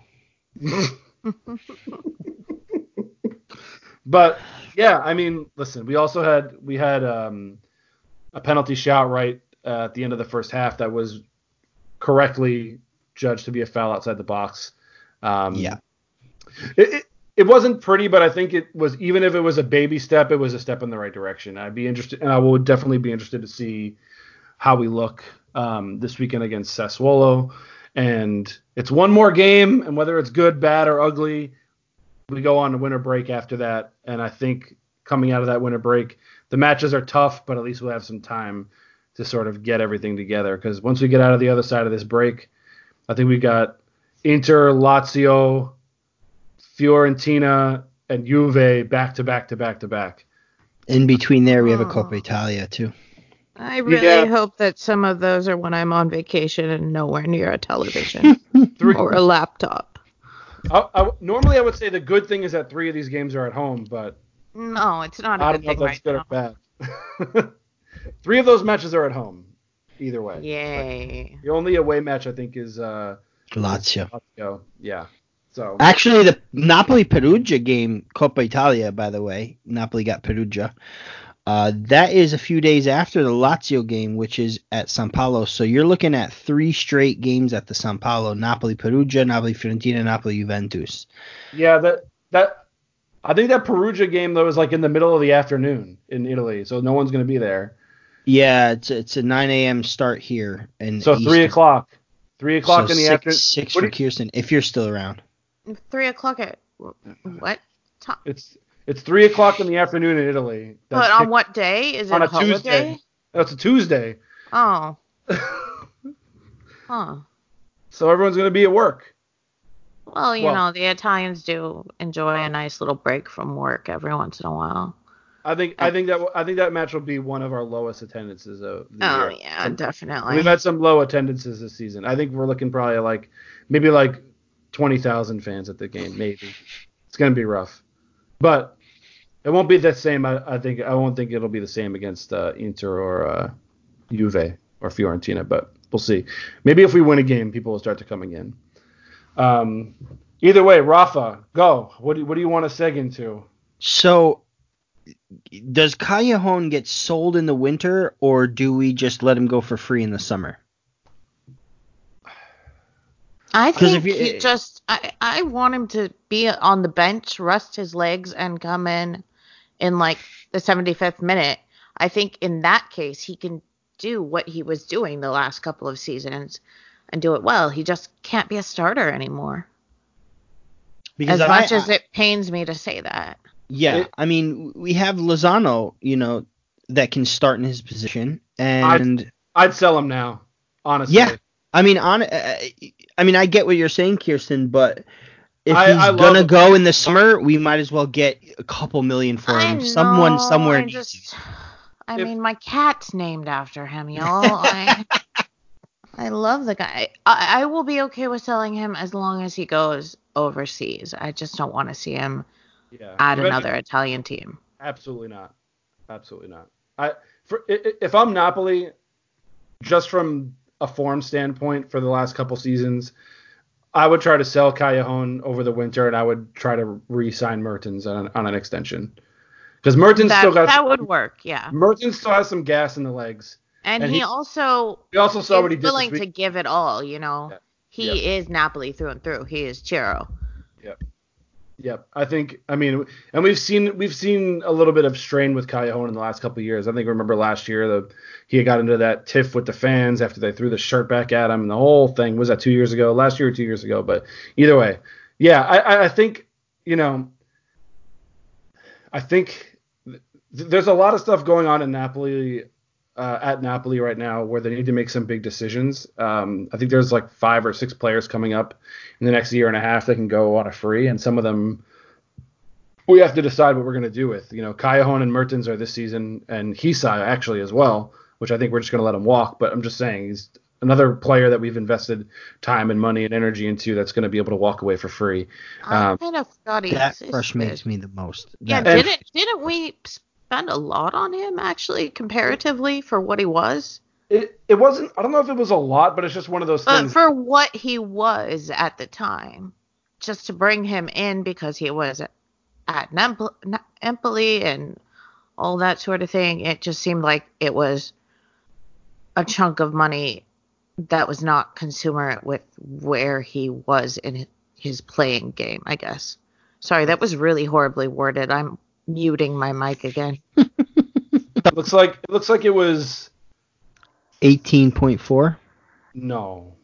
But yeah, I mean, listen, we also had we had um, a penalty shot right uh, at the end of the first half that was correctly judged to be a foul outside the box. Um, Yeah. It, it it wasn't pretty, but I think it was, even if it was a baby step, it was a step in the right direction. I'd be interested, and I would definitely be interested to see how we look um, this weekend against Sassuolo. And it's one more game, and whether it's good, bad, or ugly, we go on to winter break after that. And I think coming out of that winter break, the matches are tough, but at least we'll have some time to sort of get everything together. Because once we get out of the other side of this break, I think we got Inter, Lazio, Fiorentina, and Juve back to back to back to back. In between there, we have a Oh. Coppa Italia, too. I really Yeah. hope that some of those are when I'm on vacation and nowhere near a television Three, or a laptop. I, I, normally, I would say the good thing is that three of these games are at home, but No, it's not a I good don't know if thing that's right good now. or bad. Three of those matches are at home, either way. Yay. The only away match I think is uh, Lazio. Lazio. Yeah. So Actually, the Napoli-Perugia game, Coppa Italia, by the way, Napoli got Perugia. Uh, that is a few days after the Lazio game, which is at San Paolo. So you're looking at three straight games at the San Paolo: Napoli-Perugia, Napoli-Fiorentina, Napoli-Juventus. yeah, that that I think that Perugia game though is like in the middle of the afternoon in Italy, so no one's going to be there. Yeah, it's a, it's a nine a.m. start here. And So three o'clock, three o'clock so in the six, afternoon. Six What for do you- Kirsten, if you're still around. Three o'clock at what time? It's it's three o'clock in the afternoon in Italy. That But on kick- what day? Is it on a a holiday? Tuesday. That's a Tuesday. Oh. Huh. So everyone's going to be at work. Well, you Well- know, the Italians do enjoy a nice little break from work every once in a while. I think I think that I think that match will be one of our lowest attendances of the Oh, year. yeah, Some- definitely. We've had some low attendances this season. I think we're looking probably like maybe like twenty thousand fans at the game. Maybe it's going to be rough, but it won't be the same. I, I think I won't think it'll be the same against uh, Inter or uh, Juve or Fiorentina, but we'll see. Maybe if we win a game, people will start to come again. Um, either way, Rafa, go. What do, what do you want to seg into? So, does Callejon get sold in the winter, or do we just let him go for free in the summer? I 'Cause think if you- he just I, I want him to be on the bench, rest his legs, and come in in like the seventy-fifth minute. I think in that case he can do what he was doing the last couple of seasons and do it well. He just can't be a starter anymore. Because as I- much as I- it pains me to say that. Yeah, It- I mean, we have Lozano, you know, that can start in his position, and I'd sell him now, honestly. yeah, I mean, on, uh, I mean, I get what you're saying, Kirsten, but if I, he's I gonna love go in the summer, we might as well get a couple million for I him. know. Someone somewhere I needs just, I If- mean, my cat's named after him, y'all. I, I love the guy. I, I will be okay with selling him as long as he goes overseas. I just don't want to see him yeah, at Even- another Italian team. Absolutely not. Absolutely not. I for i- i- if I'm Napoli, just from a form standpoint for the last couple seasons, I would try to sell Callejon over the winter, and I would try to re-sign Mertens on, on an extension because Mertens That still got that some, would work, yeah. Mertens still has some gas in the legs, And, and he, he also we also saw is what he did this willing week. to give it all. You know, Yeah. he is Napoli through and through. He is Chiro. Yep. Yep. I think. I mean, and we've seen we've seen a little bit of strain with Callejon in the last couple of years. I think remember last year the he got into that tiff with the fans after they threw the shirt back at him, and the whole thing was that two years ago, last year or two years ago. But either way, yeah, I, I think you know, I think th- there's a lot of stuff going on in Napoli. Uh, at Napoli right now, where they need to make some big decisions. Um, I think there's like five or six players coming up in the next year and a half that can go on a free, and some of them we have to decide what we're going to do with. You know, Callejon and Mertens are this season, and Hisai actually as well, which I think we're just going to let him walk. But I'm just saying he's another player that we've invested time and money and energy into that's going to be able to walk away for free. I Um, kind of forgot he That existed. frustrates me the most. Yeah, That- And- didn't didn't we spend a lot on him actually comparatively for what he was? it it wasn't. I don't know if it was a lot, but it's just one of those But things. for what he was at the time, just to bring him in because he was at Nempoli Empoli and all that sort of thing, it just seemed like it was a chunk of money that was not commensurate with where he was in his playing game, I guess. Sorry, that was really horribly worded. I'm muting my mic again. It looks like it looks like it was eighteen point four, no.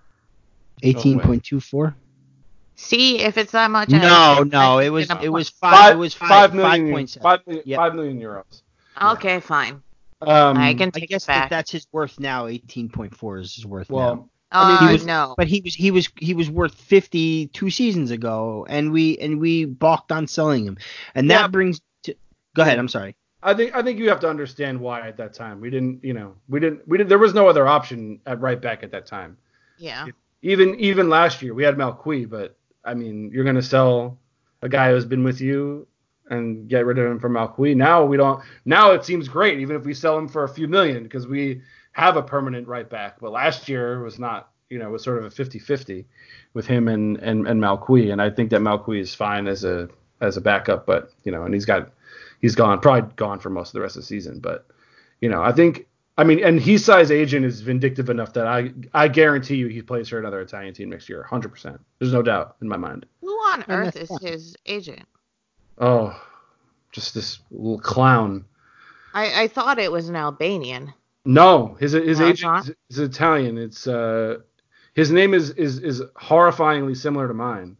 eighteen point two four. See, if it's that much. I- No, no, I'm it was gonna it was point- five. Five, It was five. five million, Five point seven. five million, Yep. five million euros. Okay, fine. Um, I can I take guess it that back. that's his worth now. Eighteen point four is his worth now. well, Uh, I mean, he was- no. But he was he was he was worth fifty two seasons ago, and we and we balked on selling him, and that Yeah. brings. To, go ahead. I'm sorry. I think I think you have to understand why at that time we didn't, you know, we didn't we did there was no other option at right back at that time. Yeah. Even even last year we had Malqui, but I mean, you're gonna sell a guy who's been with you and get rid of him for Malqui. Now we don't. Now it seems great, even if we sell him for a few million, because we have a permanent right back. But last year was not, you know, it was sort of a fifty-fifty with him and and and Malqui, and I think that Malqui is fine as a as a backup, but you know, and he's got he's gone probably gone for most of the rest of the season, but you know, I think. I mean, and Hisai's agent is vindictive enough that I I guarantee you he plays for another Italian team next year, one hundred percent. There's no doubt in my mind. Who on And earth that's is fine. his agent? Oh, just this little clown. I, I thought it was an Albanian. No, his his No, it's agent not? is, is Italian. It's uh, his name is is is horrifyingly similar to mine.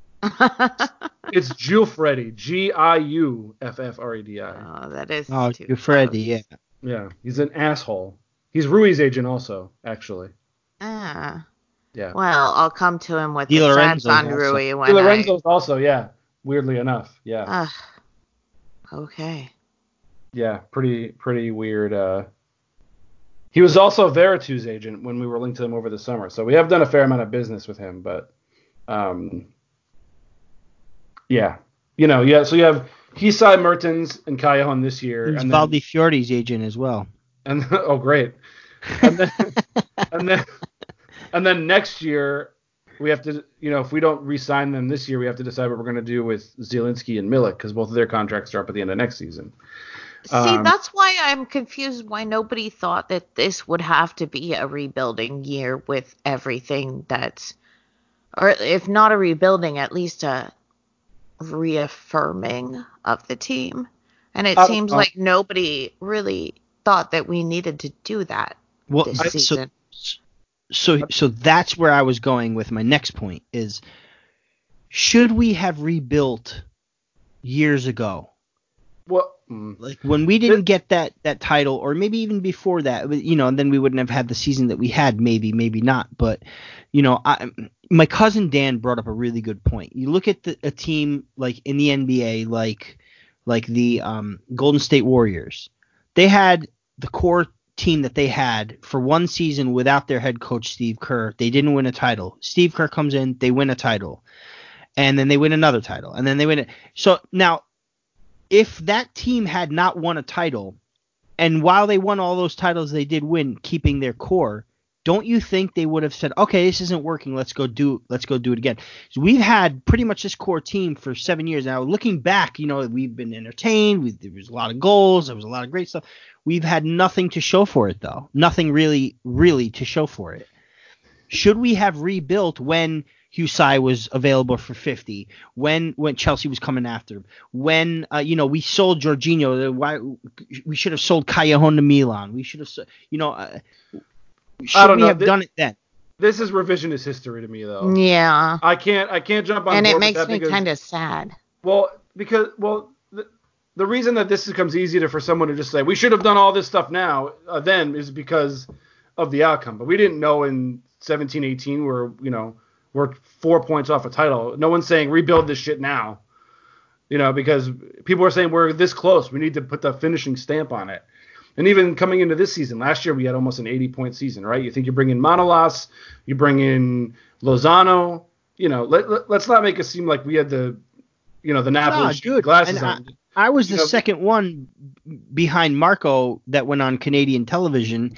It's Giuffredi, G I U F F R E D I. Oh, that is Oh, too you're Freddie. close. Yeah. Yeah, he's an asshole. He's Rui's agent also, actually. Ah. Yeah. Well, I'll come to him with Di the Lorenzo's stats on also. Rui Di when Lorenzo's also, yeah. Weirdly enough, yeah. I. Uh, okay. Yeah, pretty pretty weird. Uh, he was also Veritu's agent when we were linked to him over the summer, so we have done a fair amount of business with him. But, um, yeah, you know, yeah. So you have Hisai, Mertens, and Callejon this year, He's and then Valdi Fiordi's agent as well. and oh great, and then and then and then next year we have to, you know, if we don't re-sign them this year, we have to decide what we're going to do with Zielinski and Milik because both of their contracts are up at the end of next season. See, Um, that's why I'm confused why nobody thought that this would have to be a rebuilding year with everything that's, or if not a rebuilding, at least a reaffirming of the team. And it I don't seems know. like nobody really thought that we needed to do that Well, this I- so season. so so that's where I was going with my next point is should we have rebuilt years ago Well, mm, Like when we didn't get that that title, or maybe even before that, you know, and then we wouldn't have had the season that we had. Maybe, maybe not. But you know, I, my cousin Dan brought up a really good point. You look at the, a team like in the N B A, like like the um, Golden State Warriors. They had the core team that they had for one season without their head coach Steve Kerr. They didn't win a title. Steve Kerr comes in, they win a title, and then they win another title, and then they win it. So now, if that team had not won a title, and while they won all those titles, they did win, keeping their core, don't you think they would have said, okay, this isn't working, let's go do let's go do it again? So we've had pretty much this core team for seven years now. Looking back, you know, we've been entertained. We, there was a lot of goals. There was a lot of great stuff. We've had nothing to show for it, though. Nothing really, really to show for it. Should we have rebuilt when Husai was available for fifty, when when Chelsea was coming after him, when uh, you know we sold Jorginho? Why we should have sold Callejon to Milan? We should have, you know, uh, should we know. have Th- done it then? This is revisionist history to me, though. Yeah. I can't I can't jump on And board it makes with that me because kind of sad. well because well the, the reason that this becomes easier for someone to just say we should have done all this stuff now uh, then is because of the outcome. But we didn't know in seventeen eighteen we're you know we're four points off a title. No one's saying rebuild this shit now. You know, because people are saying we're this close. We need to put the finishing stamp on it. And even coming into this season, last year we had almost an eighty-point season, right? You think you bring in Manolas, you bring in Lozano. You know, let, let, let's not make it seem like we had the, you know, the Napoli No, dude, glasses and on. I, I was You the know, second one behind Marco that went on Canadian television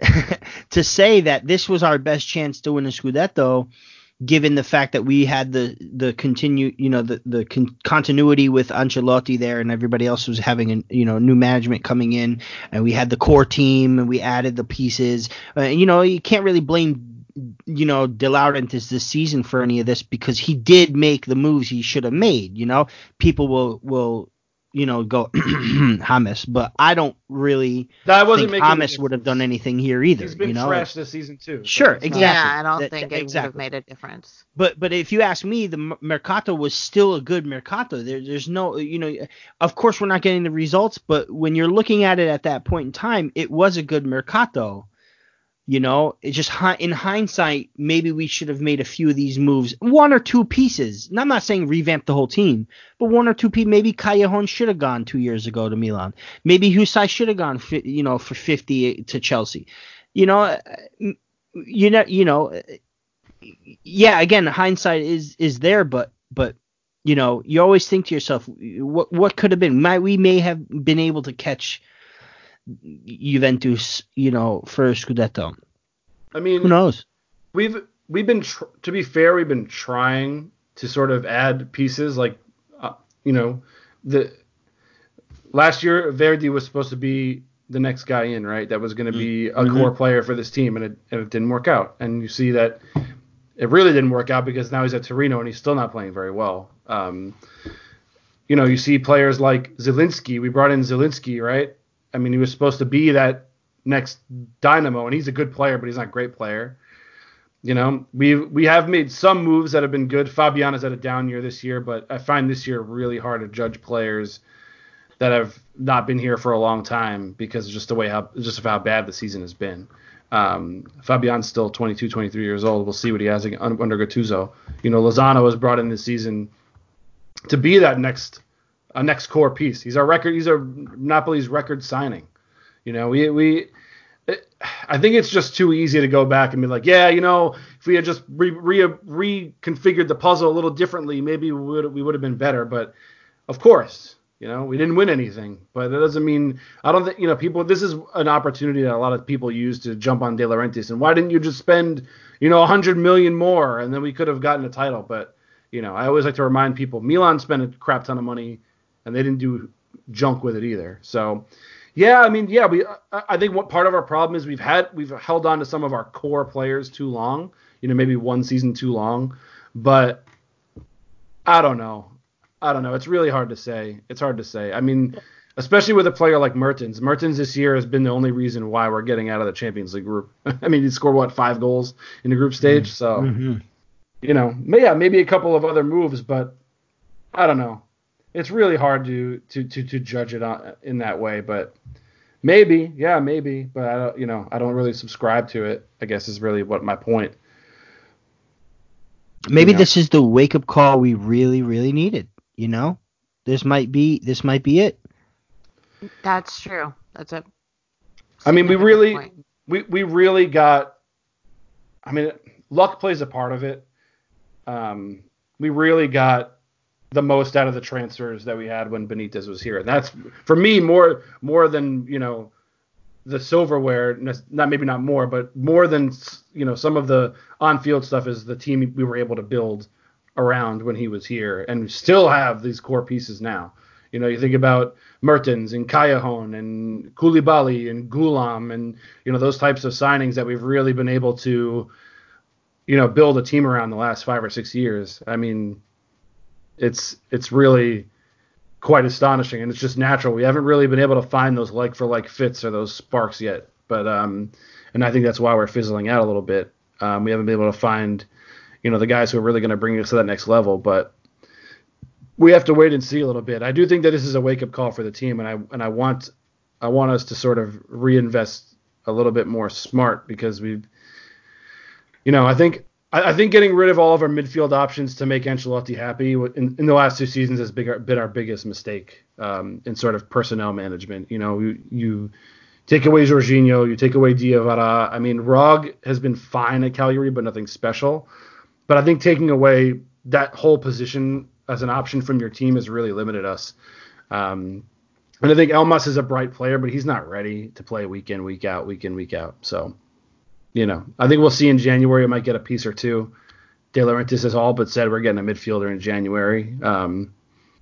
to say that this was our best chance to win a Scudetto, given the fact that we had the the continue, you know, the the con- continuity with Ancelotti there, and everybody else was having a you know new management coming in, and we had the core team, and we added the pieces. Uh, you know, you can't really blame you know De Laurentiis this season for any of this because he did make the moves he should have made. You know, people will will you know go James, but I don't really that wasn't think making James would have done anything here either. He's been you know? trashed this season too. Sure, so exactly. Yeah, I don't That- think that- it exactly. would have made a difference. But but if you ask me, the M- Mercato was still a good Mercato. There, there's no, you know, of course we're not getting the results, but when you're looking at it at that point in time, it was a good Mercato. You know, it just in hindsight, maybe we should have made a few of these moves, one or two pieces. And I'm not saying revamp the whole team, but one or two pieces. Maybe Callejon should have gone two years ago to Milan. Maybe Husai should have gone, you know, for fifty to Chelsea. You know, you know, you know. Yeah, again, hindsight is is there, but but you know, you always think to yourself, what what could have been? Might we may have been able to catch Juventus, you know, for a Scudetto. I mean, who knows? We've we've been tr- to be fair, we've been trying to sort of add pieces like uh, you know the last year Verdi was supposed to be the next guy in, right? That was going to be a Mm-hmm. core player for this team, and it, and it didn't work out. And you see that it really didn't work out because now he's at Torino and he's still not playing very well. Um, you know, you see players like Zielinski. We brought in Zielinski, right? I mean, he was supposed to be that next dynamo, and he's a good player, but he's not a great player. You know, we we have made some moves that have been good. Fabian has had a down year this year, but I find this year really hard to judge players that have not been here for a long time because of just the way how just of how bad the season has been. Um, Fabian's still twenty-two, twenty-three years old. We'll see what he has under Gattuso. You know, Lozano was brought in this season to be that next a next core piece. He's our record. He's our Napoli's record signing. You know, we we. It, I think it's just too easy to go back and be like, yeah, you know, if we had just re, re, reconfigured the puzzle a little differently, maybe we would we would have been better. But of course, you know, we didn't win anything. But that doesn't mean I don't think you know people. This is an opportunity that a lot of people use to jump on De Laurentiis. And why didn't you just spend you know a hundred million more and then we could have gotten a title? But you know, I always like to remind people, Milan spent a crap ton of money and they didn't do junk with it either. So. Yeah, I mean, yeah, we. I think what part of our problem is we've had we've held on to some of our core players too long. You know, maybe one season too long. But I don't know. I don't know. It's really hard to say. It's hard to say. I mean, especially with a player like Mertens. Mertens this year has been the only reason why we're getting out of the Champions League group. I mean, he scored what five goals in the group stage. So, Mm-hmm. you know, yeah, maybe a couple of other moves, but I don't know. it's really hard to to to, to judge it on, in that way, but maybe, yeah, maybe, but I don't, you know, I don't really subscribe to it. I guess is really what my point. Maybe You know? this is the wake up call we really, really needed. You know, this might be this might be it. That's true. That's a I mean, we significant really, point. we we really got. I mean, luck plays a part of it. Um, we really got the most out of the transfers that we had when Benitez was here. And that's for me more more than, you know, the silverware, not maybe not more, but more than, you know, some of the on-field stuff is the team we were able to build around when he was here, and we still have these core pieces now. You know, you think about Mertens and Callejon and Koulibaly and Gulam and, you know, those types of signings that we've really been able to, you know, build a team around the last five or six years. I mean, it's it's really quite astonishing, and it's just natural. We haven't really been able to find those like for like fits or those sparks yet, but um, and I think that's why we're fizzling out a little bit. Um, we haven't been able to find, you know, the guys who are really going to bring us to that next level, but we have to wait and see a little bit. I do think that this is a wake up call for the team, and I and I want I want us to sort of reinvest a little bit more smart, because we've, you know, I think I, I think getting rid of all of our midfield options to make Ancelotti happy in, in the last two seasons has big, been our biggest mistake um, in sort of personnel management. You know, you, you take away Jorginho, you take away Diawara. I mean, Rog has been fine at Cagliari, but nothing special. But I think taking away that whole position as an option from your team has really limited us. Um, and I think Elmas is a bright player, but he's not ready to play week in, week out, week in, week out. So, you know, I think we'll see in January. I might get a piece or two. De Laurentiis has all but said we're getting a midfielder in January. Um,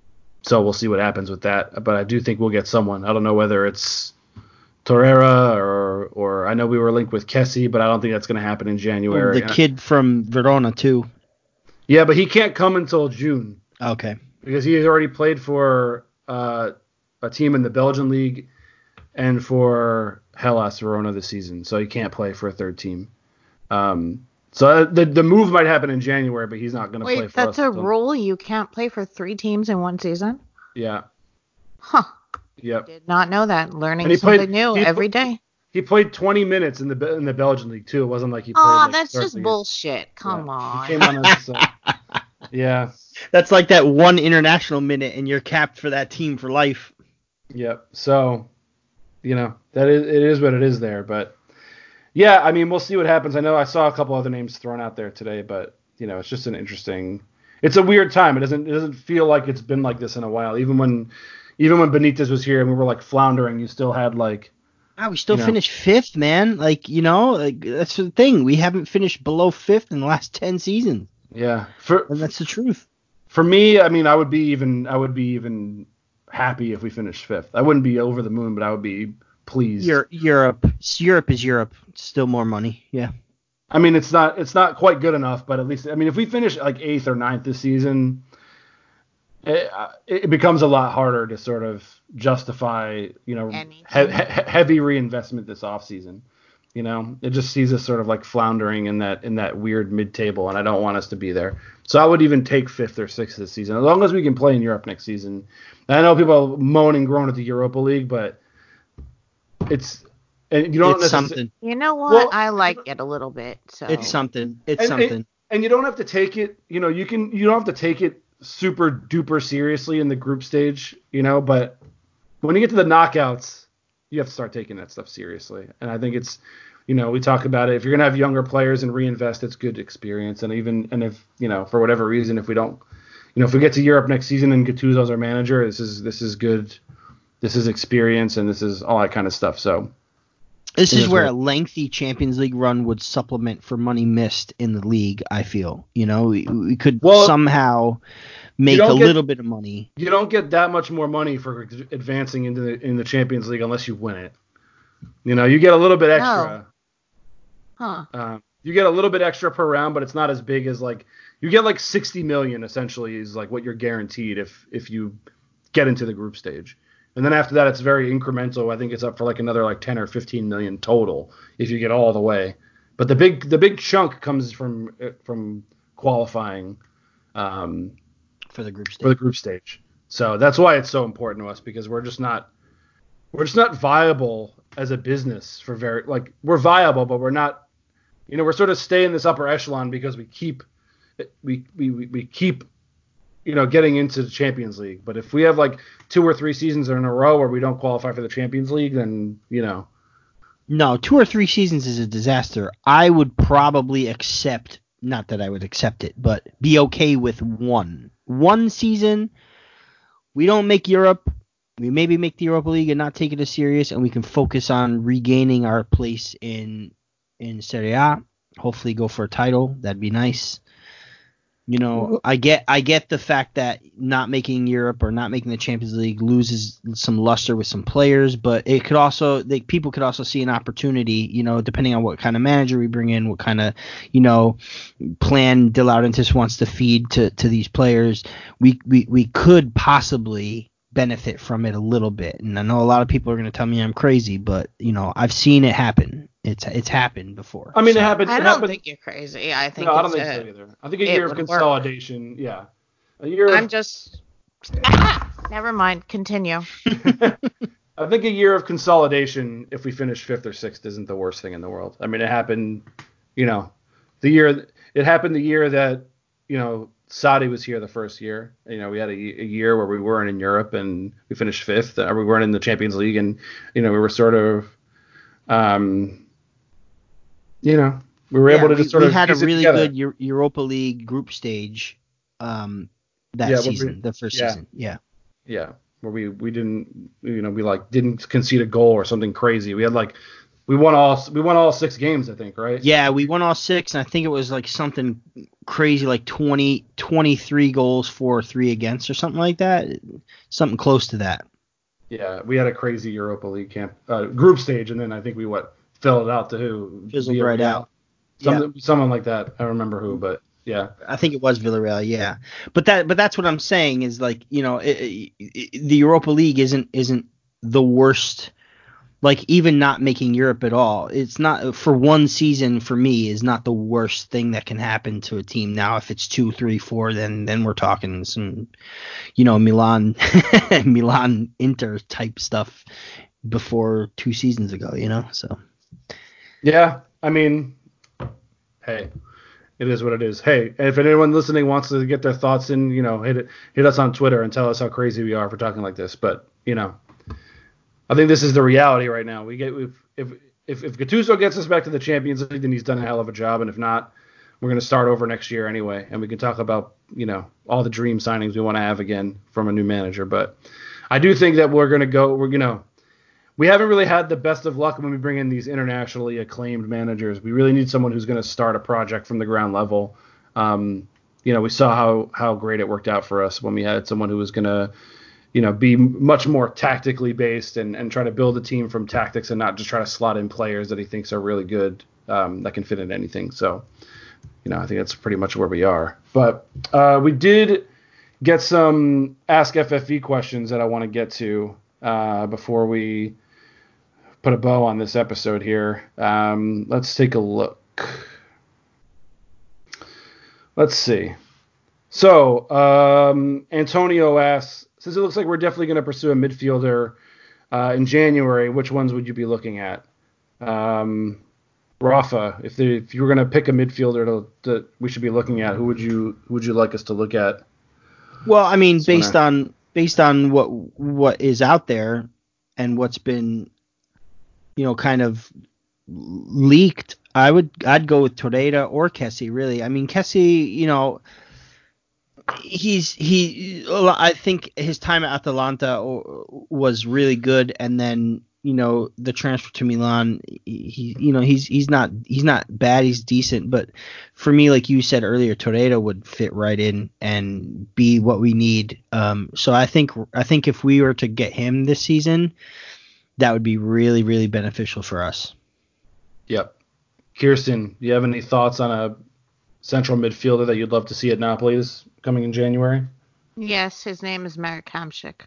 so we'll see what happens with that. But I do think we'll get someone. I don't know whether it's Torreira or or I know we were linked with Kessie, but I don't think that's going to happen in Oh, January. the kid from Verona too. Yeah, but he can't come until June. Okay. Because he has already played for uh, a team in the Belgian league and for Hellas Verona this season, so he can't play for a third team. Um, so the the move might happen in January, but he's not going to play Wait, for that's us. a Until, rule? You can't play for three teams in one season? yeah. Huh. Yep. Did not know that. And Learning he something played. new He, every day. he played twenty minutes in the in the Belgian league too. It wasn't like he played. Aw, like that's start just the game. bullshit. Come Yeah. on. He came on as uh, yeah. That's like that one international minute, and you're capped for that team for life. Yep. So, you know, that is it is what it is there, but yeah, I mean, we'll see what happens. I know I saw a couple other names thrown out there today, but you know, it's just an interesting. It's a weird time. It doesn't it doesn't feel like it's been like this in a while. Even when even when Benitez was here and we were like floundering, you still had like. Wow, we still you know, finished fifth, man. Like, you know, like that's the thing. We haven't finished below fifth in the last ten seasons, yeah. For and that's the truth. for me, I mean, I would be even I would be even happy if we finished fifth. I wouldn't be over the moon, but I would be pleased. Europe, Europe, Europe is Europe. It's still more money. Yeah. I mean, it's not it's not quite good enough, but at least I mean, if we finish like eighth or ninth this season, it, it becomes a lot harder to sort of justify, you know, he, he, heavy reinvestment this offseason. You know, it just sees us sort of like floundering in that in that weird mid-table, and I don't want us to be there. So I would even take fifth or sixth this season, as long as we can play in Europe next season. And I know people moan and groan at the Europa League, but it's and you don't It's necess- something. You know what? Well, I like it a little bit. So It's something. It's and, something. And, and you don't have to take it. You know, you can. You don't have to take it super duper seriously in the group stage. You know, but when you get to the knockouts, you have to start taking that stuff seriously. And I think it's, you know, we talk about it. If you're gonna have younger players and reinvest, it's good experience. And even and if you know, for whatever reason, if we don't, you know, if we get to Europe next season and Gattuso's our manager, this is this is good. This is experience, and this is all that kind of stuff. So this is where what, a lengthy Champions League run would supplement for money missed in the league. I feel, you know, we, we could well, somehow make a get, little bit of money. You don't get that much more money for advancing into the in the Champions League unless you win it. You know, you get a little bit extra. No. Huh. Uh, you get a little bit extra per round, but it's not as big as like you get like sixty million essentially is like what you're guaranteed if if you get into the group stage. And then after that, it's very incremental. I think it's up for like another like ten or fifteen million total if you get all the way. But the big the big chunk comes from from qualifying um, for the group stage. For the group stage. So that's why it's so important to us, because we're just not we're just not viable as a business for very like we're viable, but we're not. You know, we're sort of staying this upper echelon because we keep we we we keep you know getting into the Champions League. But if we have like two or three seasons in a row where we don't qualify for the Champions League, then you know. No, two or three seasons is a disaster. I would probably accept, not that I would accept it, but be okay with one. One season, we don't make Europe. We maybe make the Europa League and not take it as serious, and we can focus on regaining our place in in Serie A. Hopefully go for a title. That'd be nice. You know, I get I get the fact that not making Europe or not making the Champions League loses some luster with some players, but it could also they, people could also see an opportunity, you know, depending on what kind of manager we bring in, what kind of, you know, plan De Laurentiis wants to feed to, to these players. We, we we could possibly benefit from it a little bit. And I know a lot of people are going to tell me I'm crazy, but, you know, I've seen it happen. It's it's happened before. I mean, so. it happened. I It don't happened, think you're crazy. I think no, I don't it's think a, so either. I think a it year of would work. consolidation. Yeah, a year. I'm Of, just. Ah, never mind. Continue. I think a year of consolidation, if we finish fifth or sixth, isn't the worst thing in the world. I mean, it happened. You know, the year it happened the year that you know Saudi was here the first year. You know, we had a, a year where we weren't in Europe and we finished fifth, or we weren't in the Champions League, and you know we were sort of. Um, You know, we were Yeah, able to we, just sort we of had a piece it really together. good Euro- Europa League group stage um, that Yeah, where season, we- the first yeah. season. Yeah. Yeah, where we we didn't you know we like didn't concede a goal or something crazy. We had like we won all we won all six games, I think, right? Yeah, we won all six, and I think it was like something crazy like twenty, twenty-three goals for, three against or something like that. Something close to that. Yeah, we had a crazy Europa League camp uh, group stage, and then I think we what filled it out to who? Fizzled right Villarreal? out. Yeah. Some, Someone like that. I don't remember who, but yeah. I think it was Villarreal, yeah. But that, but that's what I'm saying is like, you know, it, it, it, the Europa League isn't isn't the worst. Like even not making Europe at all, it's not for one season for me is not the worst thing that can happen to a team. Now, if it's two, three, four, then then we're talking some, you know, Milan, Milan Inter type stuff before two seasons ago, you know. So Yeah, I mean, hey. It is what it is. Hey, if anyone listening wants to get their thoughts in, you know, hit it, hit us on Twitter and tell us how crazy we are for talking like this. But you know, I think this is the reality right now. We get if if if, if Gattuso gets us back to the Champions League, then he's done a hell of a job. And if not, we're going to start over next year anyway, and we can talk about you know all the dream signings we want to have again from a new manager. But I do think that we're going to go. We're you know. We haven't really had the best of luck when we bring in these internationally acclaimed managers. We really need someone who's going to start a project from the ground level. Um, you know, we saw how how great it worked out for us when we had someone who was going to, you know, be much more tactically based and, and try to build a team from tactics and not just try to slot in players that he thinks are really good um, that can fit in anything. So, you know, I think that's pretty much where we are. But uh, we did get some Ask F F E questions that I want to get to uh, before we put a bow on this episode here. Um, let's take a look. Let's see. So, um, Antonio asks, since it looks like we're definitely going to pursue a midfielder uh, in January, which ones would you be looking at? Um, Rafa, if, they, if you were going to pick a midfielder to, that we should be looking at, who would you who would you like us to look at? well, I mean, So based now- on based on what what is out there and what's been, you know, kind of leaked, I would I'd go with Torreira or Kessie. Really, I mean, Kessie, you know, he's he. I think his time at Atalanta was really good, and then you know the transfer to Milan, he you know he's he's not he's not bad, he's decent, but for me, like you said earlier, Torreira would fit right in and be what we need. Um, so I think I think if we were to get him this season, that would be really really beneficial for us. Yep. Kirsten, do you have any thoughts on a central midfielder that you'd love to see at Napoli this coming in January? Yes, his name is Marek Hamšík.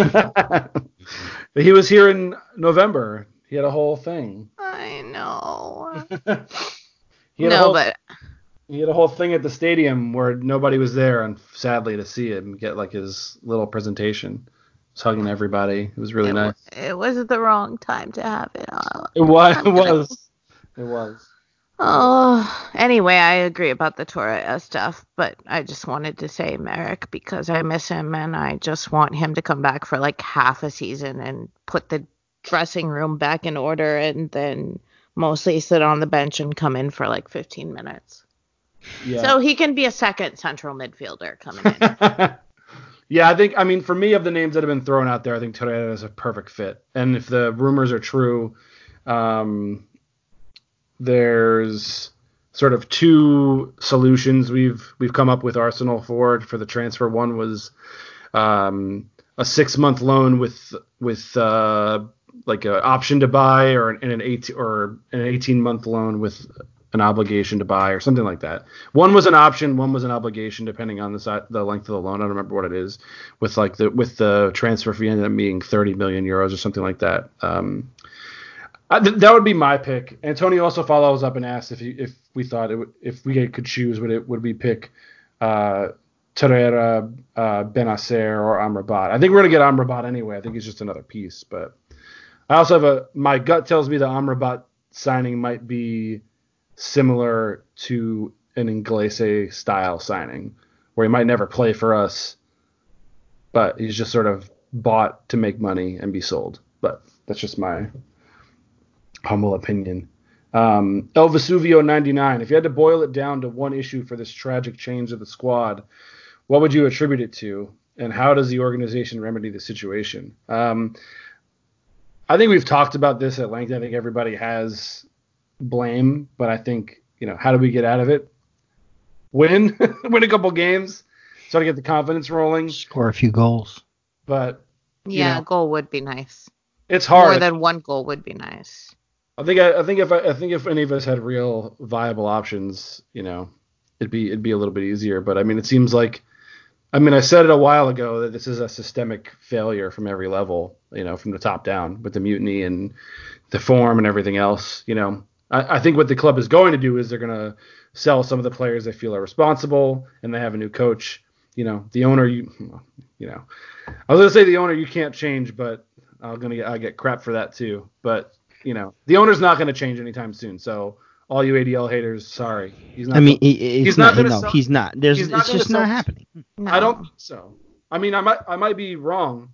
He was here in November. He had a whole thing. I know. He had a No, whole, but He had a whole thing at the stadium where nobody was there, and sadly to see him get like his little presentation, just hugging everybody. It was really It, nice. it was the wrong time to have it. Uh, It was. It I'm gonna- was. It was. Oh, anyway, I agree about the Torres stuff, but I just wanted to say Merrick because I miss him and I just want him to come back for like half a season and put the dressing room back in order and then mostly sit on the bench and come in for like fifteen minutes. Yeah. So he can be a second central midfielder coming in. Yeah, I think, I mean, for me, of the names that have been thrown out there, I think Torreira is a perfect fit. And if the rumors are true, um, there's sort of two solutions we've we've come up with Arsenal for for the transfer. One was um, a six month loan with with uh, like an option to buy, or an, an eight or an eighteen month loan with an obligation to buy, or something like that. One was an option, one was an obligation, depending on the si- the length of the loan. I don't remember what it is. With like the with the transfer fee ended up being thirty million euros or something like that. Um, I, th- that would be my pick. Antonio also follows up and asks if he, if we thought it would, if we could choose, would it would we pick uh, Torreira, uh, Benacer, or Amrabat? I think we're gonna get Amrabat anyway. I think he's just another piece. But I also have a my gut tells me the Amrabat signing might be similar to an Inglese style signing, where he might never play for us, but he's just sort of bought to make money and be sold. But that's just my humble opinion. Um, El Vesuvio ninety-nine. If you had to boil it down to one issue for this tragic change of the squad, what would you attribute it to, and how does the organization remedy the situation? Um, I think we've talked about this at length. I think everybody has blame, but I think, you know, how do we get out of it? Win, win a couple games, so to get the confidence rolling. Score a few goals. But you Yeah, know, a goal would be nice. it's hard. More than one goal would be nice. I think I, I think if I, I think if any of us had real viable options, you know, it'd be it'd be a little bit easier. But I mean, it seems like, I mean, I said it a while ago that this is a systemic failure from every level, you know, from the top down, with the mutiny and the form and everything else. You know, I, I think what the club is going to do is they're going to sell some of the players they feel are responsible, and they have a new coach. You know, the owner, you, you know, I was going to say the owner you can't change, but I'm gonna get I get crap for that too. But you know, the owner's not going to change anytime soon. So all you A D L haters, sorry, he's not. I mean, gonna, it- it's he's not. not gonna no, sell- he's not. There's. he's not It's gonna just sell- not happening. No. I don't think so. I mean, I might I might be wrong,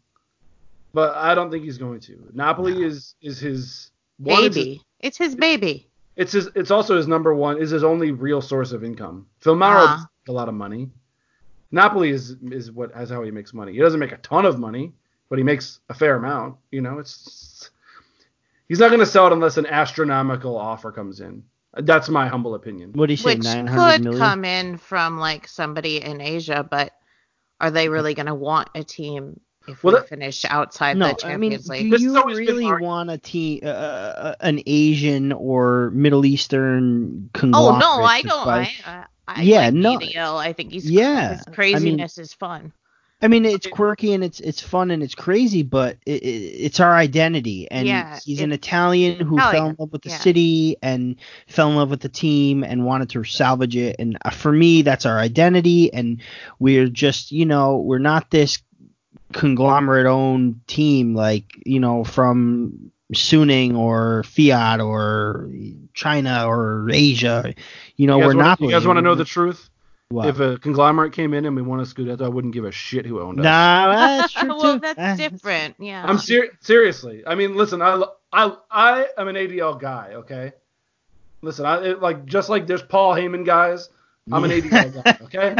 but I don't think he's going to. Napoli No. is is his one, it's his- Baby. It's his baby. It's his. It's also his number one. Is his only real source of income. Filmaro Ah. makes a lot of money. Napoli is is what has how he makes money. He doesn't make a ton of money, but he makes a fair amount. You know, it's he's not going to sell it unless an astronomical offer comes in. That's my humble opinion. What do you say? Which Nine hundred could million. come in from like somebody in Asia, but are they really going to want a team if Well, we that- finish outside No, the I mean, Champions do League? This has you always been really our- want a team, uh, uh, an Asian or Middle Eastern Oh conglomerate? no, I to don't. buy- I, I, I Yeah, like no. B D L. I think he's Yeah, his I mean- craziness is fun. I mean, it's quirky and it's it's fun and it's crazy, but it, it, it's our identity. And Yeah, he's an it's Italian who fell in Italian, love with the yeah. city and fell in love with the team and wanted to salvage it. And uh, for me, that's our identity. And we're just, you know, we're not this conglomerate owned team like, you know, from Suning or Fiat or China or Asia. You know, You we're guys wanna- not. You guys want to know the truth? What? If a conglomerate came in and we won a Scudetto, I wouldn't give a shit who owned us. Nah, that's true too. well, that's Uh, different. Yeah. I'm ser- seriously. I mean, listen, I, I, I am an A D L guy, okay? Listen, I it, like just like there's Paul Heyman guys, I'm an A D L guy, okay?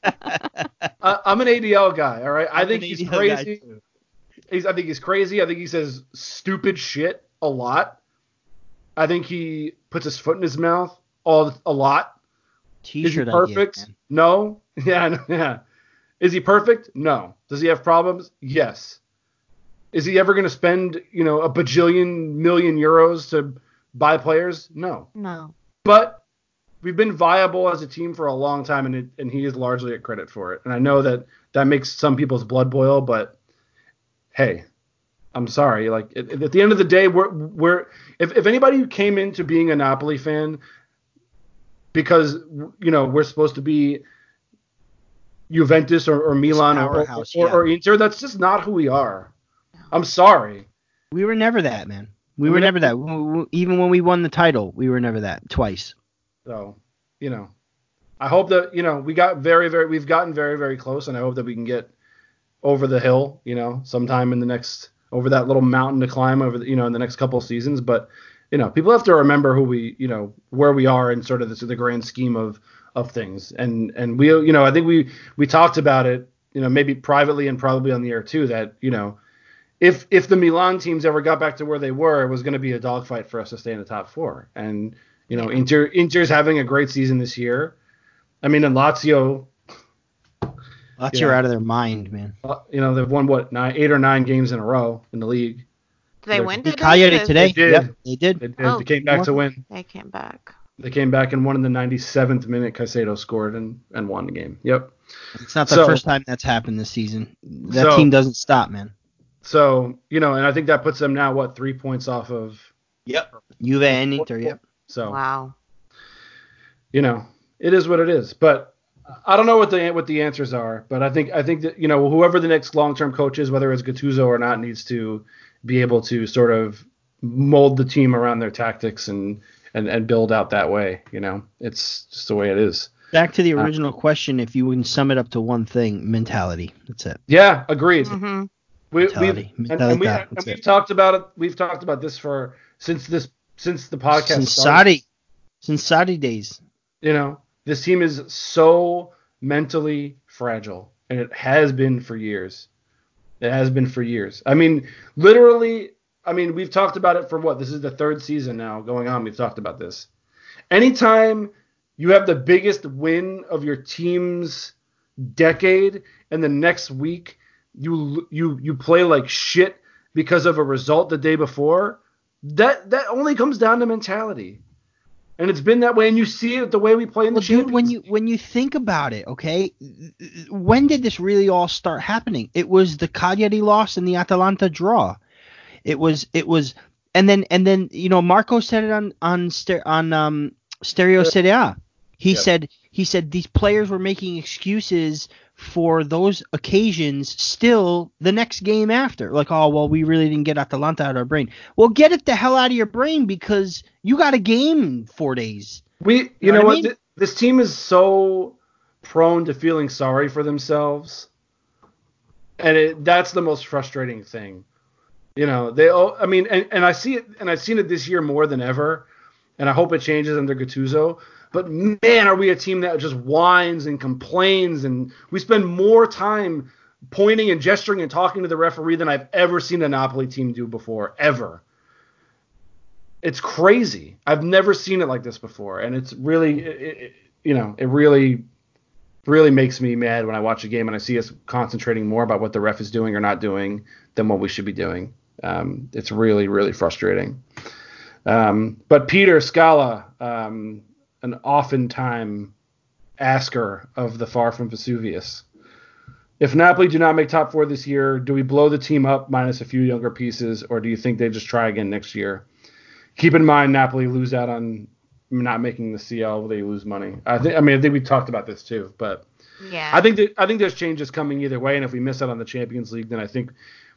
I, I'm an A D L guy, all right? I I'm think an he's A D L guy, crazy. too. He's, I think he's crazy. I think he says stupid shit a lot. I think he puts his foot in his mouth all a lot. Is he T-shirt perfect? idea, man. No. Yeah, no, yeah. Is he perfect? No. Does he have problems? Yes. Is he ever going to spend, you know, a bajillion million euros to buy players? No. no. But we've been viable as a team for a long time, and it, and he is largely at credit for it. And I know that that makes some people's blood boil, but hey, I'm sorry. Like at, at the end of the day, we're we're if if anybody who came into being a Napoli fan because you know we're supposed to be Juventus or, or Milan or, or, Powerhouse, or, yeah. or Inter. That's just not who we are. I'm sorry. We were never that, man. We I were mean, never it- that. W- w- Even when we won the title, we were never that. Twice. So, you know, I hope that, you know, we got very, very, we've gotten very, very close, and I hope that we can get over the hill, you know, sometime in the next, over that little mountain to climb over, the, you know, in the next couple of seasons. But, you know, people have to remember who we, you know, where we are in sort of this, the grand scheme of, of things. And, and we, you know, I think we, we talked about it, you know, maybe privately and probably on the air too, that, you know, if, if the Milan teams ever got back to where they were, it was going to be a dogfight for us to stay in the top four. And, you know, Inter, Inter's having a great season this year. I mean, and Lazio, Lazio Yeah. are out of their mind, man. uh, you know, they've won what nine, eight or nine games in a row in the league. Did they They're- win Beat today? Cagliari 'Cause today. They did. Yep, they did. They, did. Oh, they came back to win. They came back. They came back and won in the ninety-seventh minute. Caicedo scored and, and won the game. Yep. It's not the So- first time that's happened this season. That So- team doesn't stop, man. So, you know, and I think that puts them now, what, three points off of. Yep. Juve and Inter, yep. So, Wow. you know, it is what it is. But I don't know what the what the answers are. But I think I think that, you know, whoever the next long-term coach is, whether it's Gattuso or not, needs to be able to sort of mold the team around their tactics and, and, and build out that way. You know, it's just the way it is. Back to the original question, if you can sum it up to one thing, mentality. That's it. Yeah, agreed. Mm-hmm. We, Mentality. we've, and, Mentality, and, we, that's and we've it. talked about it. We've talked about this for since this since the podcast Since started. Sadi. Since Sadi days. You know, this team is so mentally fragile, and it has been for years. It has been for years. I mean, literally. I mean, we've talked about it for what? This is the third season now going on. We've talked about this. Anytime you have the biggest win of your team's decade, and the next week you you you play like shit because of a result the day before, that that only comes down to mentality. And it's been that way, and you see it the way we play in the Well, dude, when Champions you when you think about it, okay, when did this really all start happening? It was the Cagliari loss and the Atalanta draw. It was it was, and then and then you know Marco said it on on ster- on um Stereo Serie A. He Yep. said he said these players were making excuses for those occasions still the next game after. Like, oh, well, we really didn't get Atalanta out of our brain. Well, get it the hell out of your brain because you got a game in four days. We, you, You know know, what I what? mean? Th- This team is so prone to feeling sorry for themselves, and it, that's the most frustrating thing. You know, they. all I mean, and, and I see it, and I've seen it this year more than ever, and I hope it changes under Gattuso. But man, are we a team that just whines and complains, and we spend more time pointing and gesturing and talking to the referee than I've ever seen a Napoli team do before, ever. It's crazy. I've never seen it like this before, and it's really, it, it, you know, it really, really makes me mad when I watch a game and I see us concentrating more about what the ref is doing or not doing than what we should be doing. Um, it's really, really frustrating. Um, but Peter Scala, um, an oftentimes asker of the Far From Vesuvius. If Napoli do not make top four this year, do we blow the team up minus a few younger pieces, or do you think they just try again next year? Keep in mind, Napoli lose out on not making the C L. They lose money. I think. I mean, I think we talked about this too, but Yeah. I think that, I think there's changes coming either way. And if we miss out on the Champions League, then I think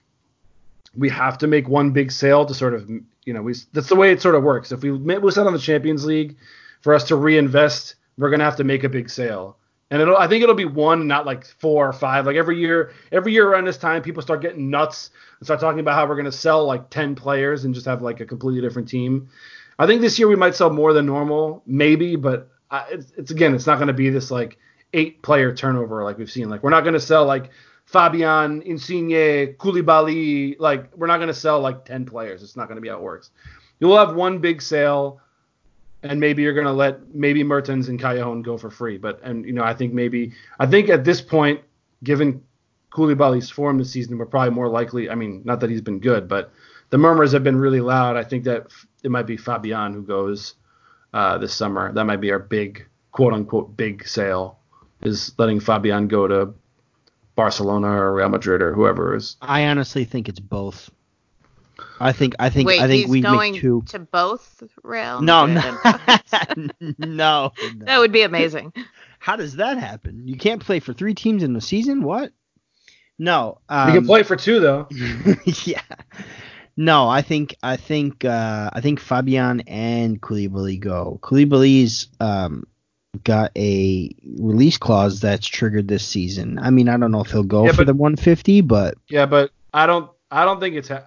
we have to make one big sale to sort of, you know, we that's the way it sort of works. If we miss out on the Champions League, for us to reinvest, we're gonna have to make a big sale. And it'll, I think it'll be one, not like four or five. Like every year, every year around this time, people start getting nuts and start talking about how we're going to sell like ten players and just have like a completely different team. I think this year we might sell more than normal, maybe, but I, it's, it's again, it's not going to be this like eight player turnover like we've seen. Like we're not going to sell like Fabian, Insigne, Koulibaly. Like we're not going to sell like ten players. It's not going to be how it works. You'll have one big sale. And maybe you're going to let maybe Mertens and Callejon go for free. But, and, you know, I think maybe, I think at this point, given Koulibaly's form this season, we're probably more likely, I mean, not that he's been good, but the murmurs have been really loud. I think that it might be Fabian who goes uh, this summer. That might be our big, quote unquote, big sale, is letting Fabian go to Barcelona or Real Madrid or whoever is. I honestly think it's both. I think I think Wait, I think he's we going make two. to both Real No, Madrid no, and no, that no. would be amazing. How does that happen? You can't play for three teams in a season? What? No. You can Um, play for two though. yeah. No, I think I think uh, I think Fabian and Koulibaly go. Koulibaly's um, got a release clause that's triggered this season. I mean, I don't know if he'll go Yeah, for but- the one fifty, but Yeah, but I don't. I don't think it's. Ha-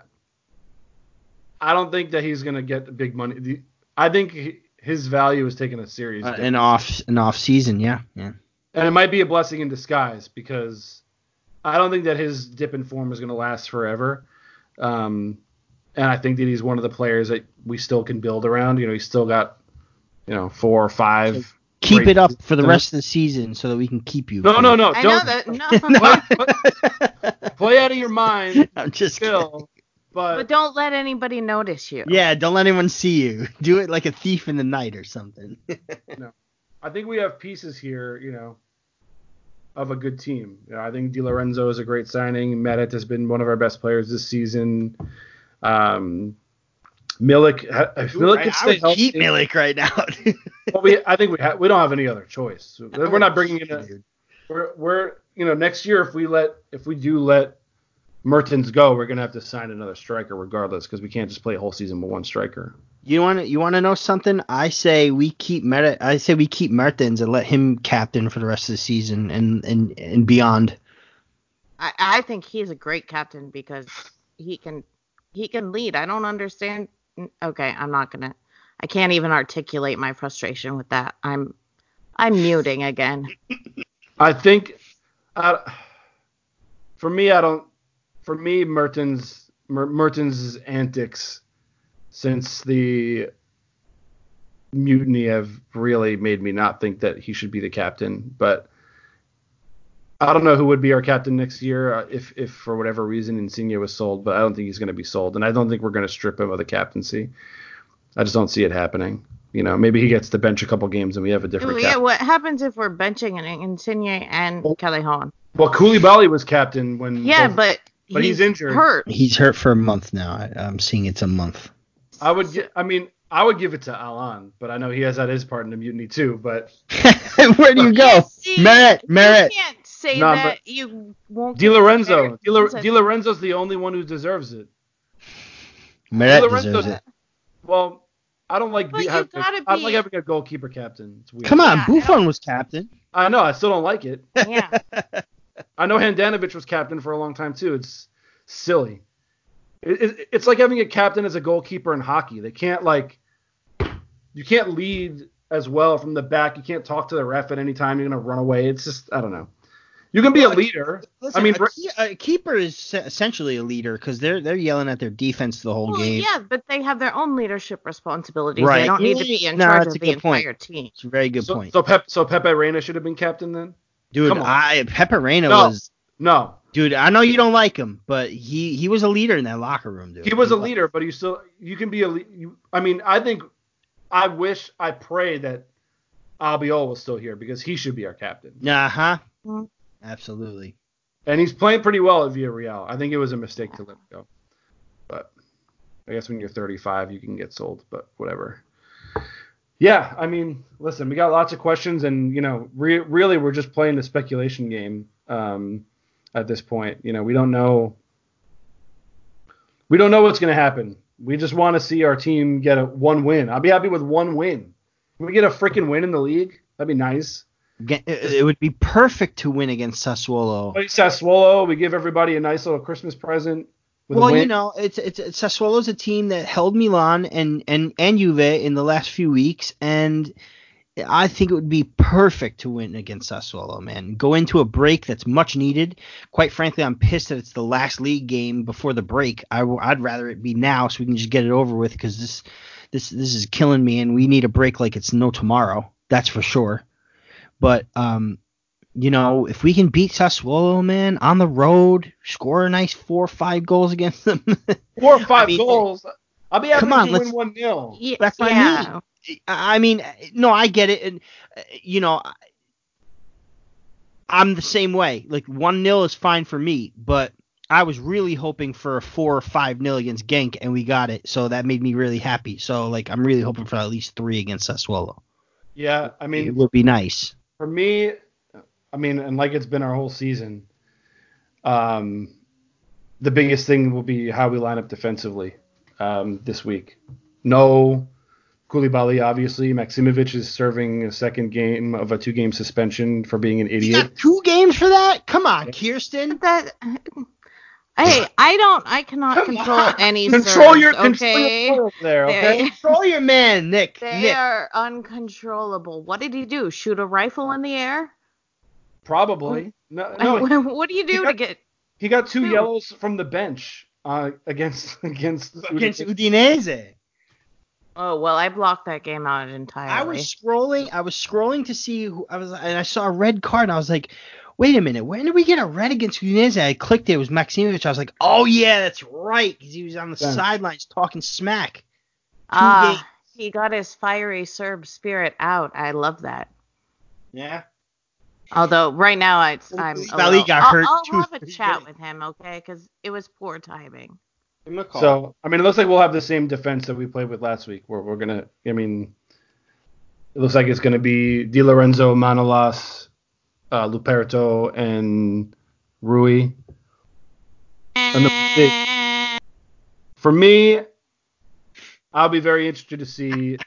I don't think that he's gonna get the big money. The, I think he, his value is taking a serious uh, dip. an off an off season, yeah, yeah. And it might be a blessing in disguise because I don't think that his dip in form is going to last forever. Um, and I think that he's one of the players that we still can build around. You know, he's still got, you know, four or five. Keep great it up for the seasons. rest of the season so that we can keep you. No, for- no, no. I know Don't that no, play, play out of your mind. I'm just Still, kidding. but, but don't let anybody notice you. Yeah, don't let anyone see you. Do it like a thief in the night or something. I think we have pieces here, you know, of a good team. You know, I think Di Lorenzo is a great signing. Meret has been one of our best players this season. Um, Milik, if Milik I, can I stay would healthy, keep Milik right now. well, we, I think we ha- we don't have any other choice. We're not bringing in a, Dude. we're, we're, you know, next year if we let, if we do let Mertens go, we're gonna have to sign another striker regardless because we can't just play a whole season with one striker. You want to you want to know something? I say we keep Mer- I say we keep Mertens and let him captain for the rest of the season and and, and beyond. I, I think he's a great captain because he can he can lead. I don't understand. Okay, I'm not gonna. I can't even articulate my frustration with that. I'm I'm muting again. I think, uh, for me, I don't. For me, Mertens Mer- Mertens' antics since the mutiny have really made me not think that he should be the captain. But I don't know who would be our captain next year uh, if, if for whatever reason Insigne was sold. But I don't think he's going to be sold, and I don't think we're going to strip him of the captaincy. I just don't see it happening. You know, maybe he gets to bench a couple games and we have a different. Ooh, yeah, captain. what happens if we're benching an Insigne and Oh. Callejon? Well, Koulibaly was captain when. Yeah, both- but But he's injured. Hurt. He's hurt for a month now. I, I'm seeing it's a month. I would. Gi- I mean, I would give it to Alan, but I know he has had his part in the mutiny too. But Where do you go? Yeah, see, Merit, Merit. You can't say No, that. but- You won't. Di give Lorenzo, Merit Di, Lo- reason. Di Lorenzo's the only one who deserves it. Merit Di Lorenzo- deserves it. Well, I don't like. But be- you having, gotta I don't like be- having a goalkeeper captain. It's weird. Come on, Yeah, I Buffon don't- was captain. I know. I still don't like it. Yeah. I know Handanovic was captain for a long time too. It's silly. It, it, it's like having a captain as a goalkeeper in hockey. They can't like. You can't lead as well from the back. You can't talk to the ref at any time. You're gonna run away. It's just I don't know. You can be a leader. Listen, I mean, a, key- a keeper is essentially a leader because they're they're yelling at their defense the whole Well, game. yeah, but they have their own leadership responsibilities. Right. They don't need to be in No, charge that's of a the good point. entire team. It's a very good so, point. So Pep, so Pepe Reina should have been captain then. Dude, come on. I Pepe Reina No. was No, dude. I know you don't like him, but he he was a leader in that locker room, dude. he was a leader, but you still you can be a. le- You, I mean, I think I wish I pray that Albiol was still here because he should be our captain. Uh huh. Mhm. Absolutely. And he's playing pretty well at Villarreal. I think it was a mistake to let him go. But I guess when you're thirty-five, you can get sold, but whatever. Yeah, I mean, listen, we got lots of questions, and, you know, re- really we're just playing the speculation game um, at this point. You know, we don't know. We don't know what's going to happen. We just want to see our team get a one win. I'll be happy with one win. Can we get a freaking win in the league? That'd be nice. Ge- It it would be perfect to win against Sassuolo. Play Sassuolo. We give everybody a nice little Christmas present. With Well, a win. you know, it's it's, it's Sassuolo's a team that held Milan and, and, and Juve in the last few weeks, and I think it would be perfect to win against Sassuolo, man. Go into a break that's much needed. Quite frankly, I'm pissed that it's the last league game before the break. I, would rather it be now so we can just get it over with because this this this is killing me, and we need a break like it's no tomorrow. That's for sure. But um. You know, if we can beat Sassuolo, man, on the road, score a nice four or five goals against them. Four or five I mean, goals. I'll be happy come on, to let's- win one nil. Yeah, That's what yeah. I mean. I mean, no, I get it. And, uh, you know, I'm the same way. Like, one nil is fine for me. But I was really hoping for a four or five nil against Genk, and we got it. So that made me really happy. So like I'm really hoping for at least three against Sassuolo. Yeah, I mean, It would be nice. for me, I mean, and like it's been our whole season, um, the biggest thing will be how we line up defensively um, this week. No Koulibaly, obviously. Maximovic is serving a second game of a two-game suspension for being an You idiot. got two games for that? Come on, Kirsten. That. Hey, I don't. I cannot Come control on. any Control serves. your Okay. control your flow there, okay? They, Control your man, Nick. they Nick. are uncontrollable. What did he do? Shoot a rifle in the air? Probably. No, no. What do you he do got- to get? He got two Two. yellows from the bench uh, against against Against Udinese. Oh well, I blocked that game out entirely. I was scrolling. I was scrolling to see who I was, and I saw a red card. And I was like, "Wait a minute, when did we get a red against Udinese?" I clicked it. It was Maximovic. I was like, "Oh yeah, that's right," because he was on the Bench. sidelines talking smack. Two Ah, games. he got his fiery Serb spirit out. I love that. Yeah. Although right now I, I'm a Koulibaly little, got I'll, hurt I'll two, have a three chat days. with him, okay? Because it was poor timing. Give him a call. So, I mean, it looks like we'll have the same defense that we played with last week. Where we're gonna, I mean, it looks like it's gonna be Di Lorenzo, Manolas, uh, Luperto, and Rui. And the, for me, I'll be very interested to see.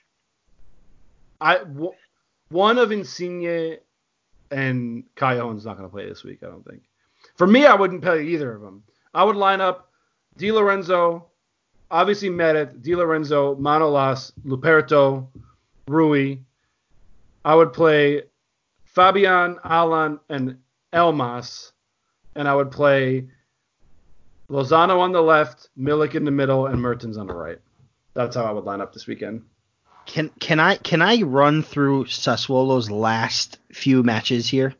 I w- one of Insigne and Callejon's not going to play this week, I don't think. For me, I wouldn't play either of them. I would line up Di Lorenzo, obviously Meret, Di Lorenzo, Manolas, Luperto, Rui. I would play Fabian, Alan, and Elmas. And I would play Lozano on the left, Milik in the middle, and Mertens on the right. That's how I would line up this weekend. Can can I can I run through Sassuolo's last few matches here?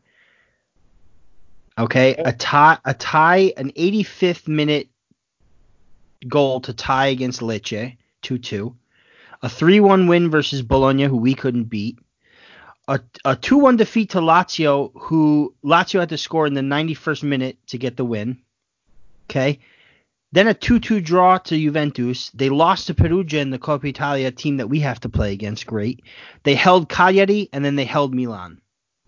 Okay, a tie, a tie, an eighty-fifth minute goal to tie against Lecce, two two. A three one win versus Bologna, who we couldn't beat. A a two one defeat to Lazio, who Lazio had to score in the ninety-first minute to get the win. Okay. Then a two two draw to Juventus. They lost to Perugia in the Coppa Italia, team that we have to play against. Great. They held Cagliari, and then they held Milan.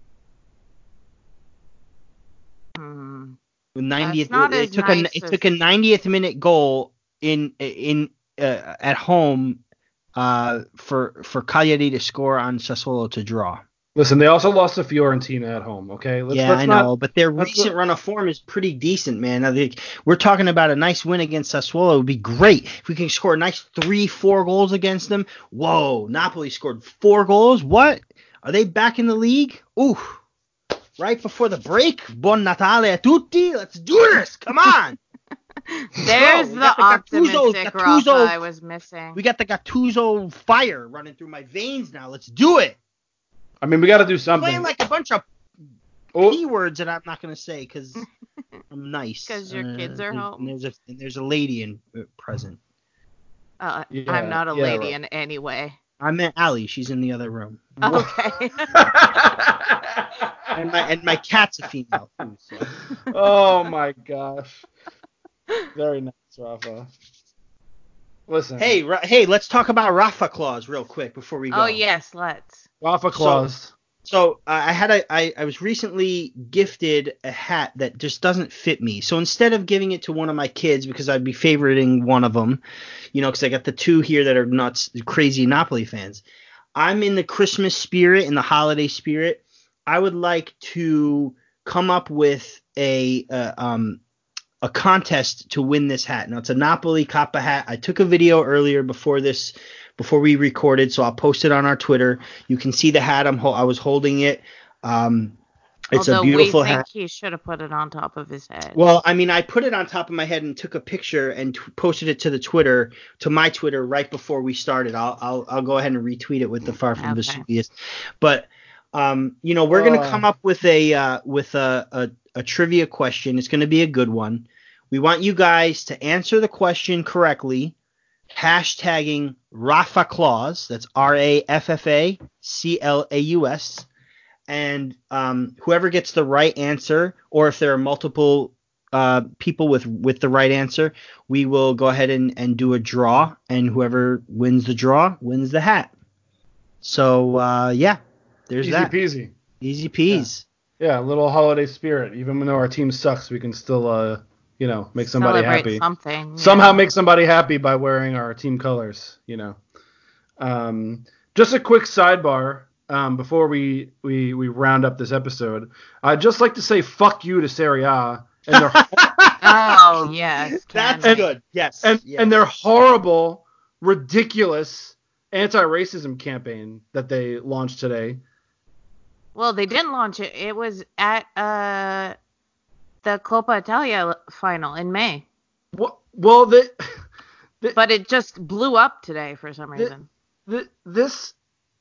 Hmm. ninetieth, That's not it, as took nice a it as- took a ninetieth minute goal in in uh, at home uh, for for Cagliari to score on Sassuolo to draw. Listen, they also lost to Fiorentina at home, okay? Let's, yeah, let's I not, know, but their let's recent not- run of form is pretty decent, man. I think we're talking about a nice win against Sassuolo. It would be great if we can score a nice three, four goals against them. Whoa, Napoli scored four goals. What? Are they back in the league? Ooh, right before the break. Buon Natale a tutti. Let's do this. Come on. There's we the got the Gattuso- optimistic Gattuso- Rafa I was missing. We got the Gattuso fire running through my veins now. Let's do it. I mean, we got to do something. Playing like a bunch of Oh, P words that I'm not going to say because I'm nice. 'Cause your kids are and, home. And there's a and there's a lady in uh, present. Uh, Yeah, I'm not a yeah, lady right. in any way. I meant Allie. She's in the other room. Okay. And my and my cat's a female too. So. oh my gosh. Very nice, Rafa. Listen. Hey, Ra- hey, let's talk about Rafa Claus real quick before we go. Oh yes, let's. Rafa Claus. So uh, I had a I, I was recently gifted a hat that just doesn't fit me. So instead of giving it to one of my kids because I'd be favoriting one of them, you know, because I got the two here that are nuts, crazy Napoli fans. I'm in the Christmas spirit, in the holiday spirit. I would like to come up with a uh, um a contest to win this hat. Now it's a Napoli Kappa hat. I took a video earlier before this. Before we recorded, so I'll post it on our Twitter. You can see the hat. I'm ho- I was holding it. Um, it's Although a beautiful we think hat. he should have put it on top of his head. Well, I mean, I put it on top of my head and took a picture and t- posted it to the Twitter, to my Twitter, right before we started. I'll I'll, I'll go ahead and retweet it with the Far from Okay. Vesuvius. But um, you know, we're gonna Uh. come up with a uh, with a, a a trivia question. It's gonna be a good one. We want you guys to answer the question correctly. Hashtagging Rafa Claus, that's R A F F A C L A U S, and um, whoever gets the right answer, or if there are multiple uh, people with, with the right answer, we will go ahead and, and do a draw, and whoever wins the draw wins the hat. So, uh, yeah, there's Easy that. peasy. Easy peas. Yeah. yeah, a little holiday spirit. Even though our team sucks, we can still, uh, you know, make somebody Celebrate happy. something. Somehow yeah. make somebody happy by wearing our team colors, you know. Um, just a quick sidebar um, before we, we, we round up this episode. I'd just like to say fuck you to Serie A and their Oh, yes. That's can we? good. Yes. and yes. and their horrible, ridiculous anti-racism campaign that they launched today. Well, they didn't launch it. It was at uh the Coppa Italia final in May. Well, well the, the, But it just blew up today for some the, reason. the, this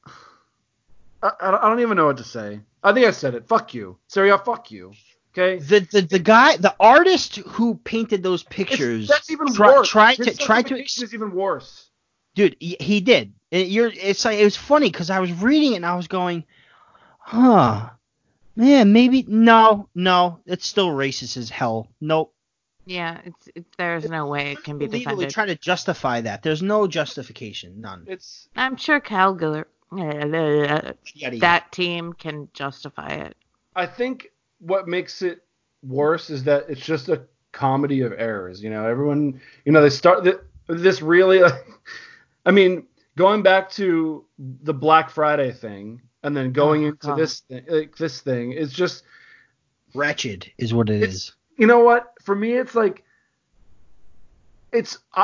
I, I don't even know what to say. I think I said it. Fuck you, Serie A. Fuck you. Okay. The, the the guy, the artist who painted those pictures, It's, that's even try, worse. tried His to try to justification is even worse. dude. He, he did. It, you're. It's like it was funny because I was reading it and I was going, huh, man, maybe no, no, it's still racist as hell. Nope. Yeah, it's it, there's no way it can be Legally defended. try to justify that. There's no justification. None. It's I'm sure Calgary, Yada, yada. that team can justify it. I think what makes it worse is that it's just a comedy of errors. You know, everyone, you know, they start th- this really, I mean, going back to the Black Friday thing and then going Oh, into God. this thing, like this thing, it's just, Wretched is what it it's, is. you know what? For me, it's like, it's, uh,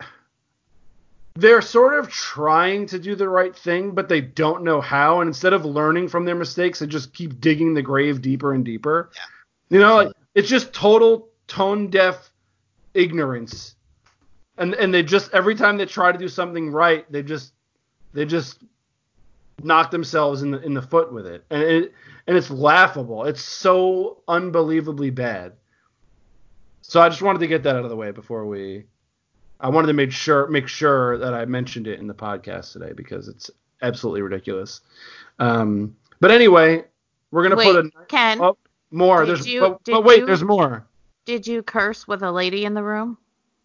they're sort of trying to do the right thing, but they don't know how. And instead of learning from their mistakes, they just keep digging the grave deeper and deeper. Yeah. You know, like, Absolutely. it's just total tone deaf ignorance. And and they just every time they try to do something right, they just they just knock themselves in the in the foot with it. And it and it's laughable. It's so unbelievably bad. So I just wanted to get that out of the way before we I wanted to make sure make sure that I mentioned it in the podcast today because it's absolutely ridiculous. Um, but anyway, we're gonna Wait, put a Ken, oh, more. did There's you- but, did but wait, you- there's more. did you curse with a lady in the room?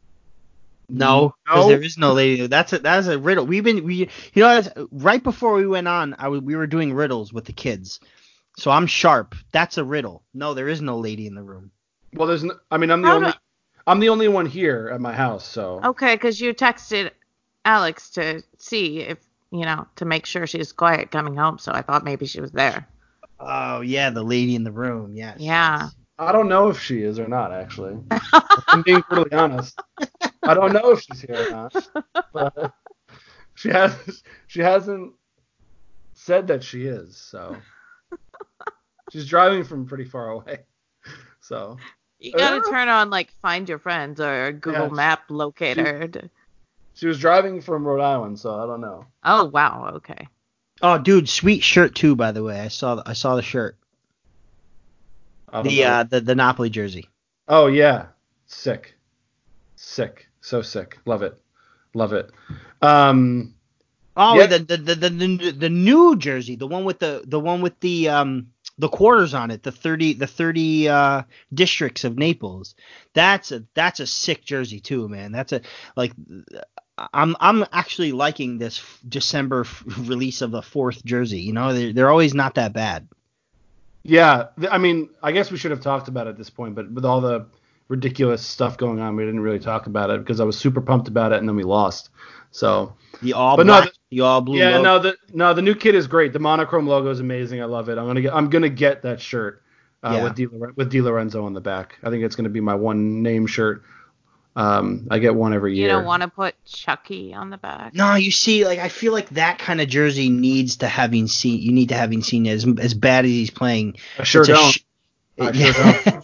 No, because No. there is no lady. That's a that's a riddle. We've been we you know that's- right before we went on, I w- we were doing riddles with the kids. So I'm sharp. That's a riddle. No, there is no lady in the room. Well, there's no, I mean I'm the How only do- I'm the only one here at my house, so Okay, because you texted Alex to see if, you know, to make sure she's quiet coming home, so I thought maybe she was there. Oh yeah, the lady in the room. Yes. Yeah. yes. I don't know if she is or not actually. I'm being brutally honest. I don't know if she's here or not, but she has she hasn't said that she is, so she's driving from pretty far away. So You gotta Uh, turn on, like, Find Your Friends or Google Yeah, Map Locator. to- she was driving from Rhode Island, so I don't know. Oh, wow, okay. Oh, dude, sweet shirt too. By the way, I saw I saw the shirt. I don't The know. uh the the Napoli jersey. Oh yeah, sick, sick, so sick. Love it, love it. Um, Oh, Yeah. the, the, the the the the new jersey, the one with the the one with the um the quarters on it, the thirty the thirty uh districts of Naples. That's a that's a sick jersey too, man. That's a like I'm I'm actually liking this December f- release of the fourth jersey. You know, they're they're always not that bad. yeah, th- I mean, I guess we should have talked about it at this point, but with all the ridiculous stuff going on, we didn't really talk about it because I was super pumped about it, and then we lost. So The all But no, black, the- the all blue. yeah, logo. no, the no, the new kit is great. The monochrome logo is amazing. I love it. I'm gonna get I'm gonna get that shirt uh, Yeah. with Di Lore- with Di Lorenzo on the back. I think it's gonna be my one name shirt. Um, I get one every You year. don't want to put Chucky on the back? No, you see, like I feel like that kind of jersey needs to having seen. You need to having seen as as bad as he's playing. I sure it's a don't. sh- I sure don't.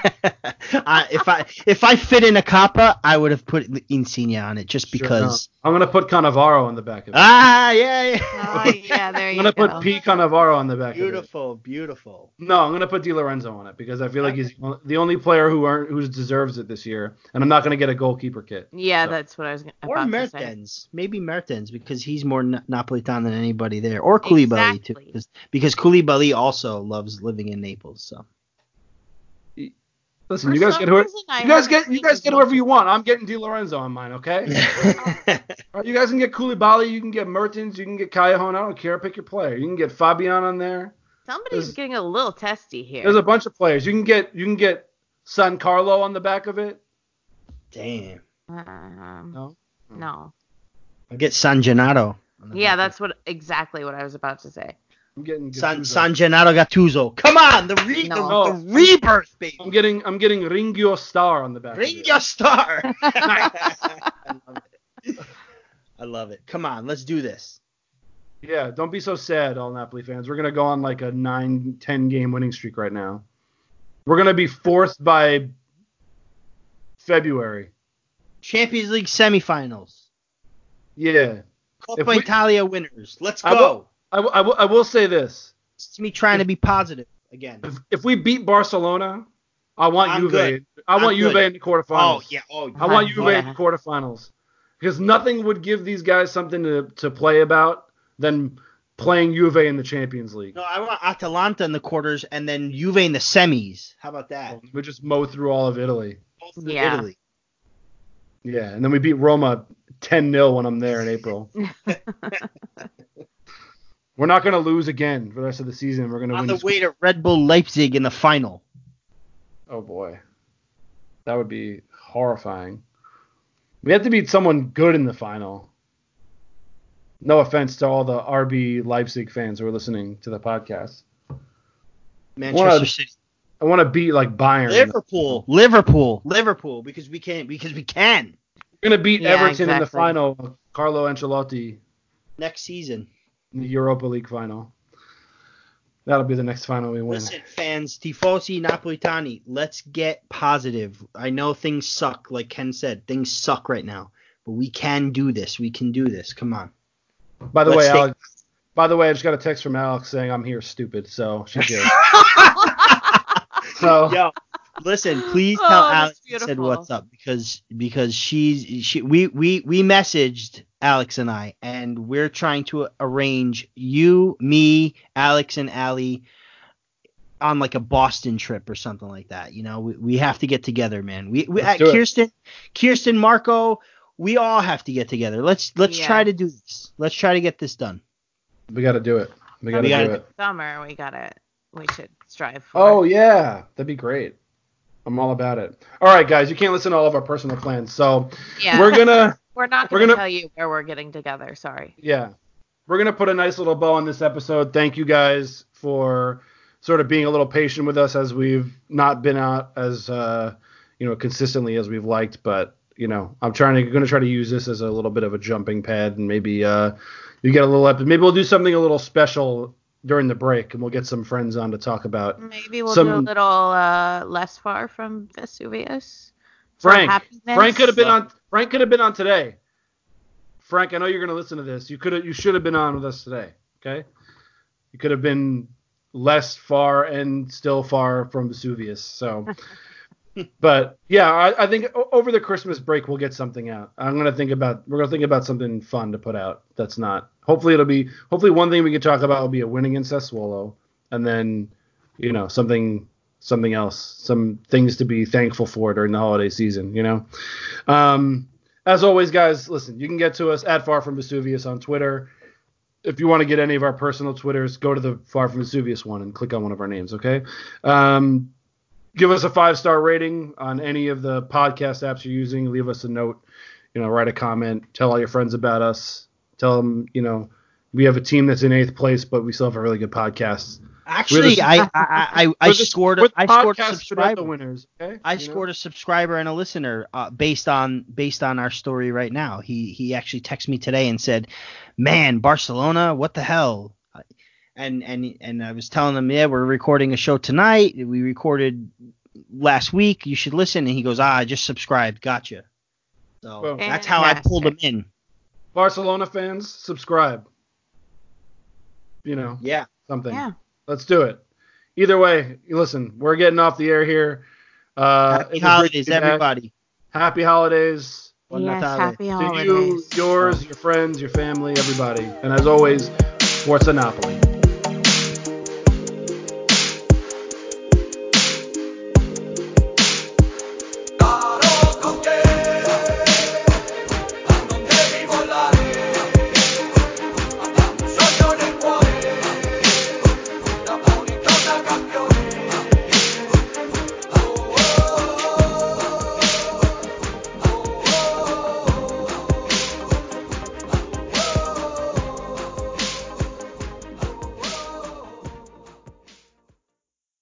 I, if I if I fit in a Kappa, I would have put Insignia on it just Sure because. don't. I'm gonna put Cannavaro on the back of it. Ah, yeah, yeah. Oh, yeah, there I'm you gonna go. put P Cannavaro on the back of it. Beautiful, beautiful. No, I'm gonna put Di Lorenzo on it because I feel like he's the only player who aren't who deserves it this year, and I'm not gonna get a goalkeeper kit. Yeah, So- that's what I was g- Or about to say. Mertens, maybe Mertens because he's more Na- Napolitan than anybody there, or Koulibaly too, Exactly. because because Koulibaly also loves living in Naples. So Listen, For you guys some get who, reason, I you guys haven't get you seen guys as get much whoever you of want. them. I'm getting Di Lorenzo on mine, okay? All right, you guys can get Koulibaly, you can get Mertens, you can get Callejon. I don't care. Pick your player. You can get Fabian on there. Somebody's There's, getting a little testy here. there's a bunch of players. You can get you can get San Carlo on the back of it. Damn. Um, No. no. I'll get San Gennaro. on the Yeah, back that's what exactly what I was about to say. I'm getting San, Gattuso. San Gennaro Gattuso. Come on, the re- No. the, the rebirth, baby. I'm getting I'm getting Ringo Starr on the back. Ring of it. your star. I love it. I love it. Come on, let's do this. Yeah, don't be so sad, all Napoli fans. We're gonna go on like a nine, ten game winning streak right now. We're gonna be fourth by February. Champions League semifinals. Yeah. Coppa If we- Italia winners. Let's I go. will, I, will, I, will, I will say this. It's me trying to be positive again. If, if we beat Barcelona, I want I'm Juve. good. I want I'm Juve good. in the quarterfinals. Oh, yeah. Oh, I want yeah. Juve in the quarterfinals. Because nothing would give these guys something to, to play about than playing Juve in the Champions League. No, I want Atalanta in the quarters and then Juve in the semis. How about that? We just mow through all of Italy. Both in Yeah. Italy. Yeah, and then we beat Roma ten nil when I'm there in April. We're not going to lose again for the rest of the season. We're going to On win. the this- way to Red Bull Leipzig in the final. Oh, boy. That would be horrifying. We have to beat someone good in the final. No offense to all the R B Leipzig fans who are listening to the podcast. Manchester Wanna- City. I want to beat like Bayern. in the- Liverpool. Liverpool. Liverpool. Because we can. Because we can. We're going to beat Yeah, Everton in the exactly. final. Carlo Ancelotti Next season. in the Europa League final. That'll be the next final we win. Listen, fans, tifosi Napolitani, let's get positive. I know things suck, like Ken said. Things suck right now. But we can do this. We can do this. Come on. By the Let's way, take- Alex. By the way, I just got a text from Alex saying I'm here, stupid. So she's good. so Yo, listen, please Oh, tell that's Alex I said beautiful. what's up because because she's she we we we messaged Alex and I and we're trying to arrange you, me, Alex and Allie on like a Boston trip or something like that. You know, we, we have to get together, man. We, we Let's at do it. Kirsten, Kirsten, Marco, we all have to get together. Let's let's Yeah. try to do this. Let's try to get this done. we got to do it. We got to We do gotta- it. Summer, we gotta, we should strive for. Oh yeah, that'd be great. I'm all about it. All right, guys, you can't listen to all of our personal plans, so yeah. we're gonna We're not we're gonna, gonna- tell you where we're getting together. Sorry. yeah, we're gonna put a nice little bow on this episode. Thank you guys for sort of being a little patient with us as we've not been out as uh, you know consistently as we've liked, but you know I'm trying to going to try to use this as a little bit of a jumping pad, and maybe uh, you get a little epi- maybe we'll do something a little special during the break, and we'll get some friends on to talk about Maybe we'll Some- do a little uh, less far from Vesuvius. for Frank. happiness. Frank could have been on. Frank could have been on today. Frank, I know you're going to listen to this. You could have. You should have been on with us today. Okay. You could have been less far and still far from Vesuvius. So, but yeah, I, I think o- over the Christmas break we'll get something out. I'm going to think about. We're going to think about something fun to put out. That's not. Hopefully it'll be. Hopefully one thing we can talk about will be a win against Sassuolo, and then, you know, something. Something else, some things to be thankful for during the holiday season, you know. Um, as always, guys, listen, you can get to us at Far From Vesuvius on Twitter. If you want to get any of our personal Twitters, go to the Far From Vesuvius one and click on one of our names, okay? Um, give us a five-star rating on any of the podcast apps you're using. Leave us a note, you know, write a comment, tell all your friends about us. Tell them, you know, we have a team that's in eighth place, but we still have a really good podcast. Actually, the- I I I, I We're the- scored we're a, the I scored a podcast without subscriber. the winners, okay? I You know? scored a subscriber and a listener uh, based on based on our story right now. He he actually texted me today and said, "Man, Barcelona, what the hell?" And and and I was telling him, "Yeah, we're recording a show tonight. We recorded last week. You should listen." And he goes, "Ah, I just subscribed. Gotcha." So Well, that's how I pulled him in. Barcelona fans, subscribe. You know, Yeah. something. Yeah. Let's do it. Either way, listen, we're getting off the air here. Uh, Happy it was great holidays, to be back. everybody. Happy holidays Buon Yes, Natale. happy to you, holidays. yours, your friends, your family, everybody. And as always, Forza Napoli.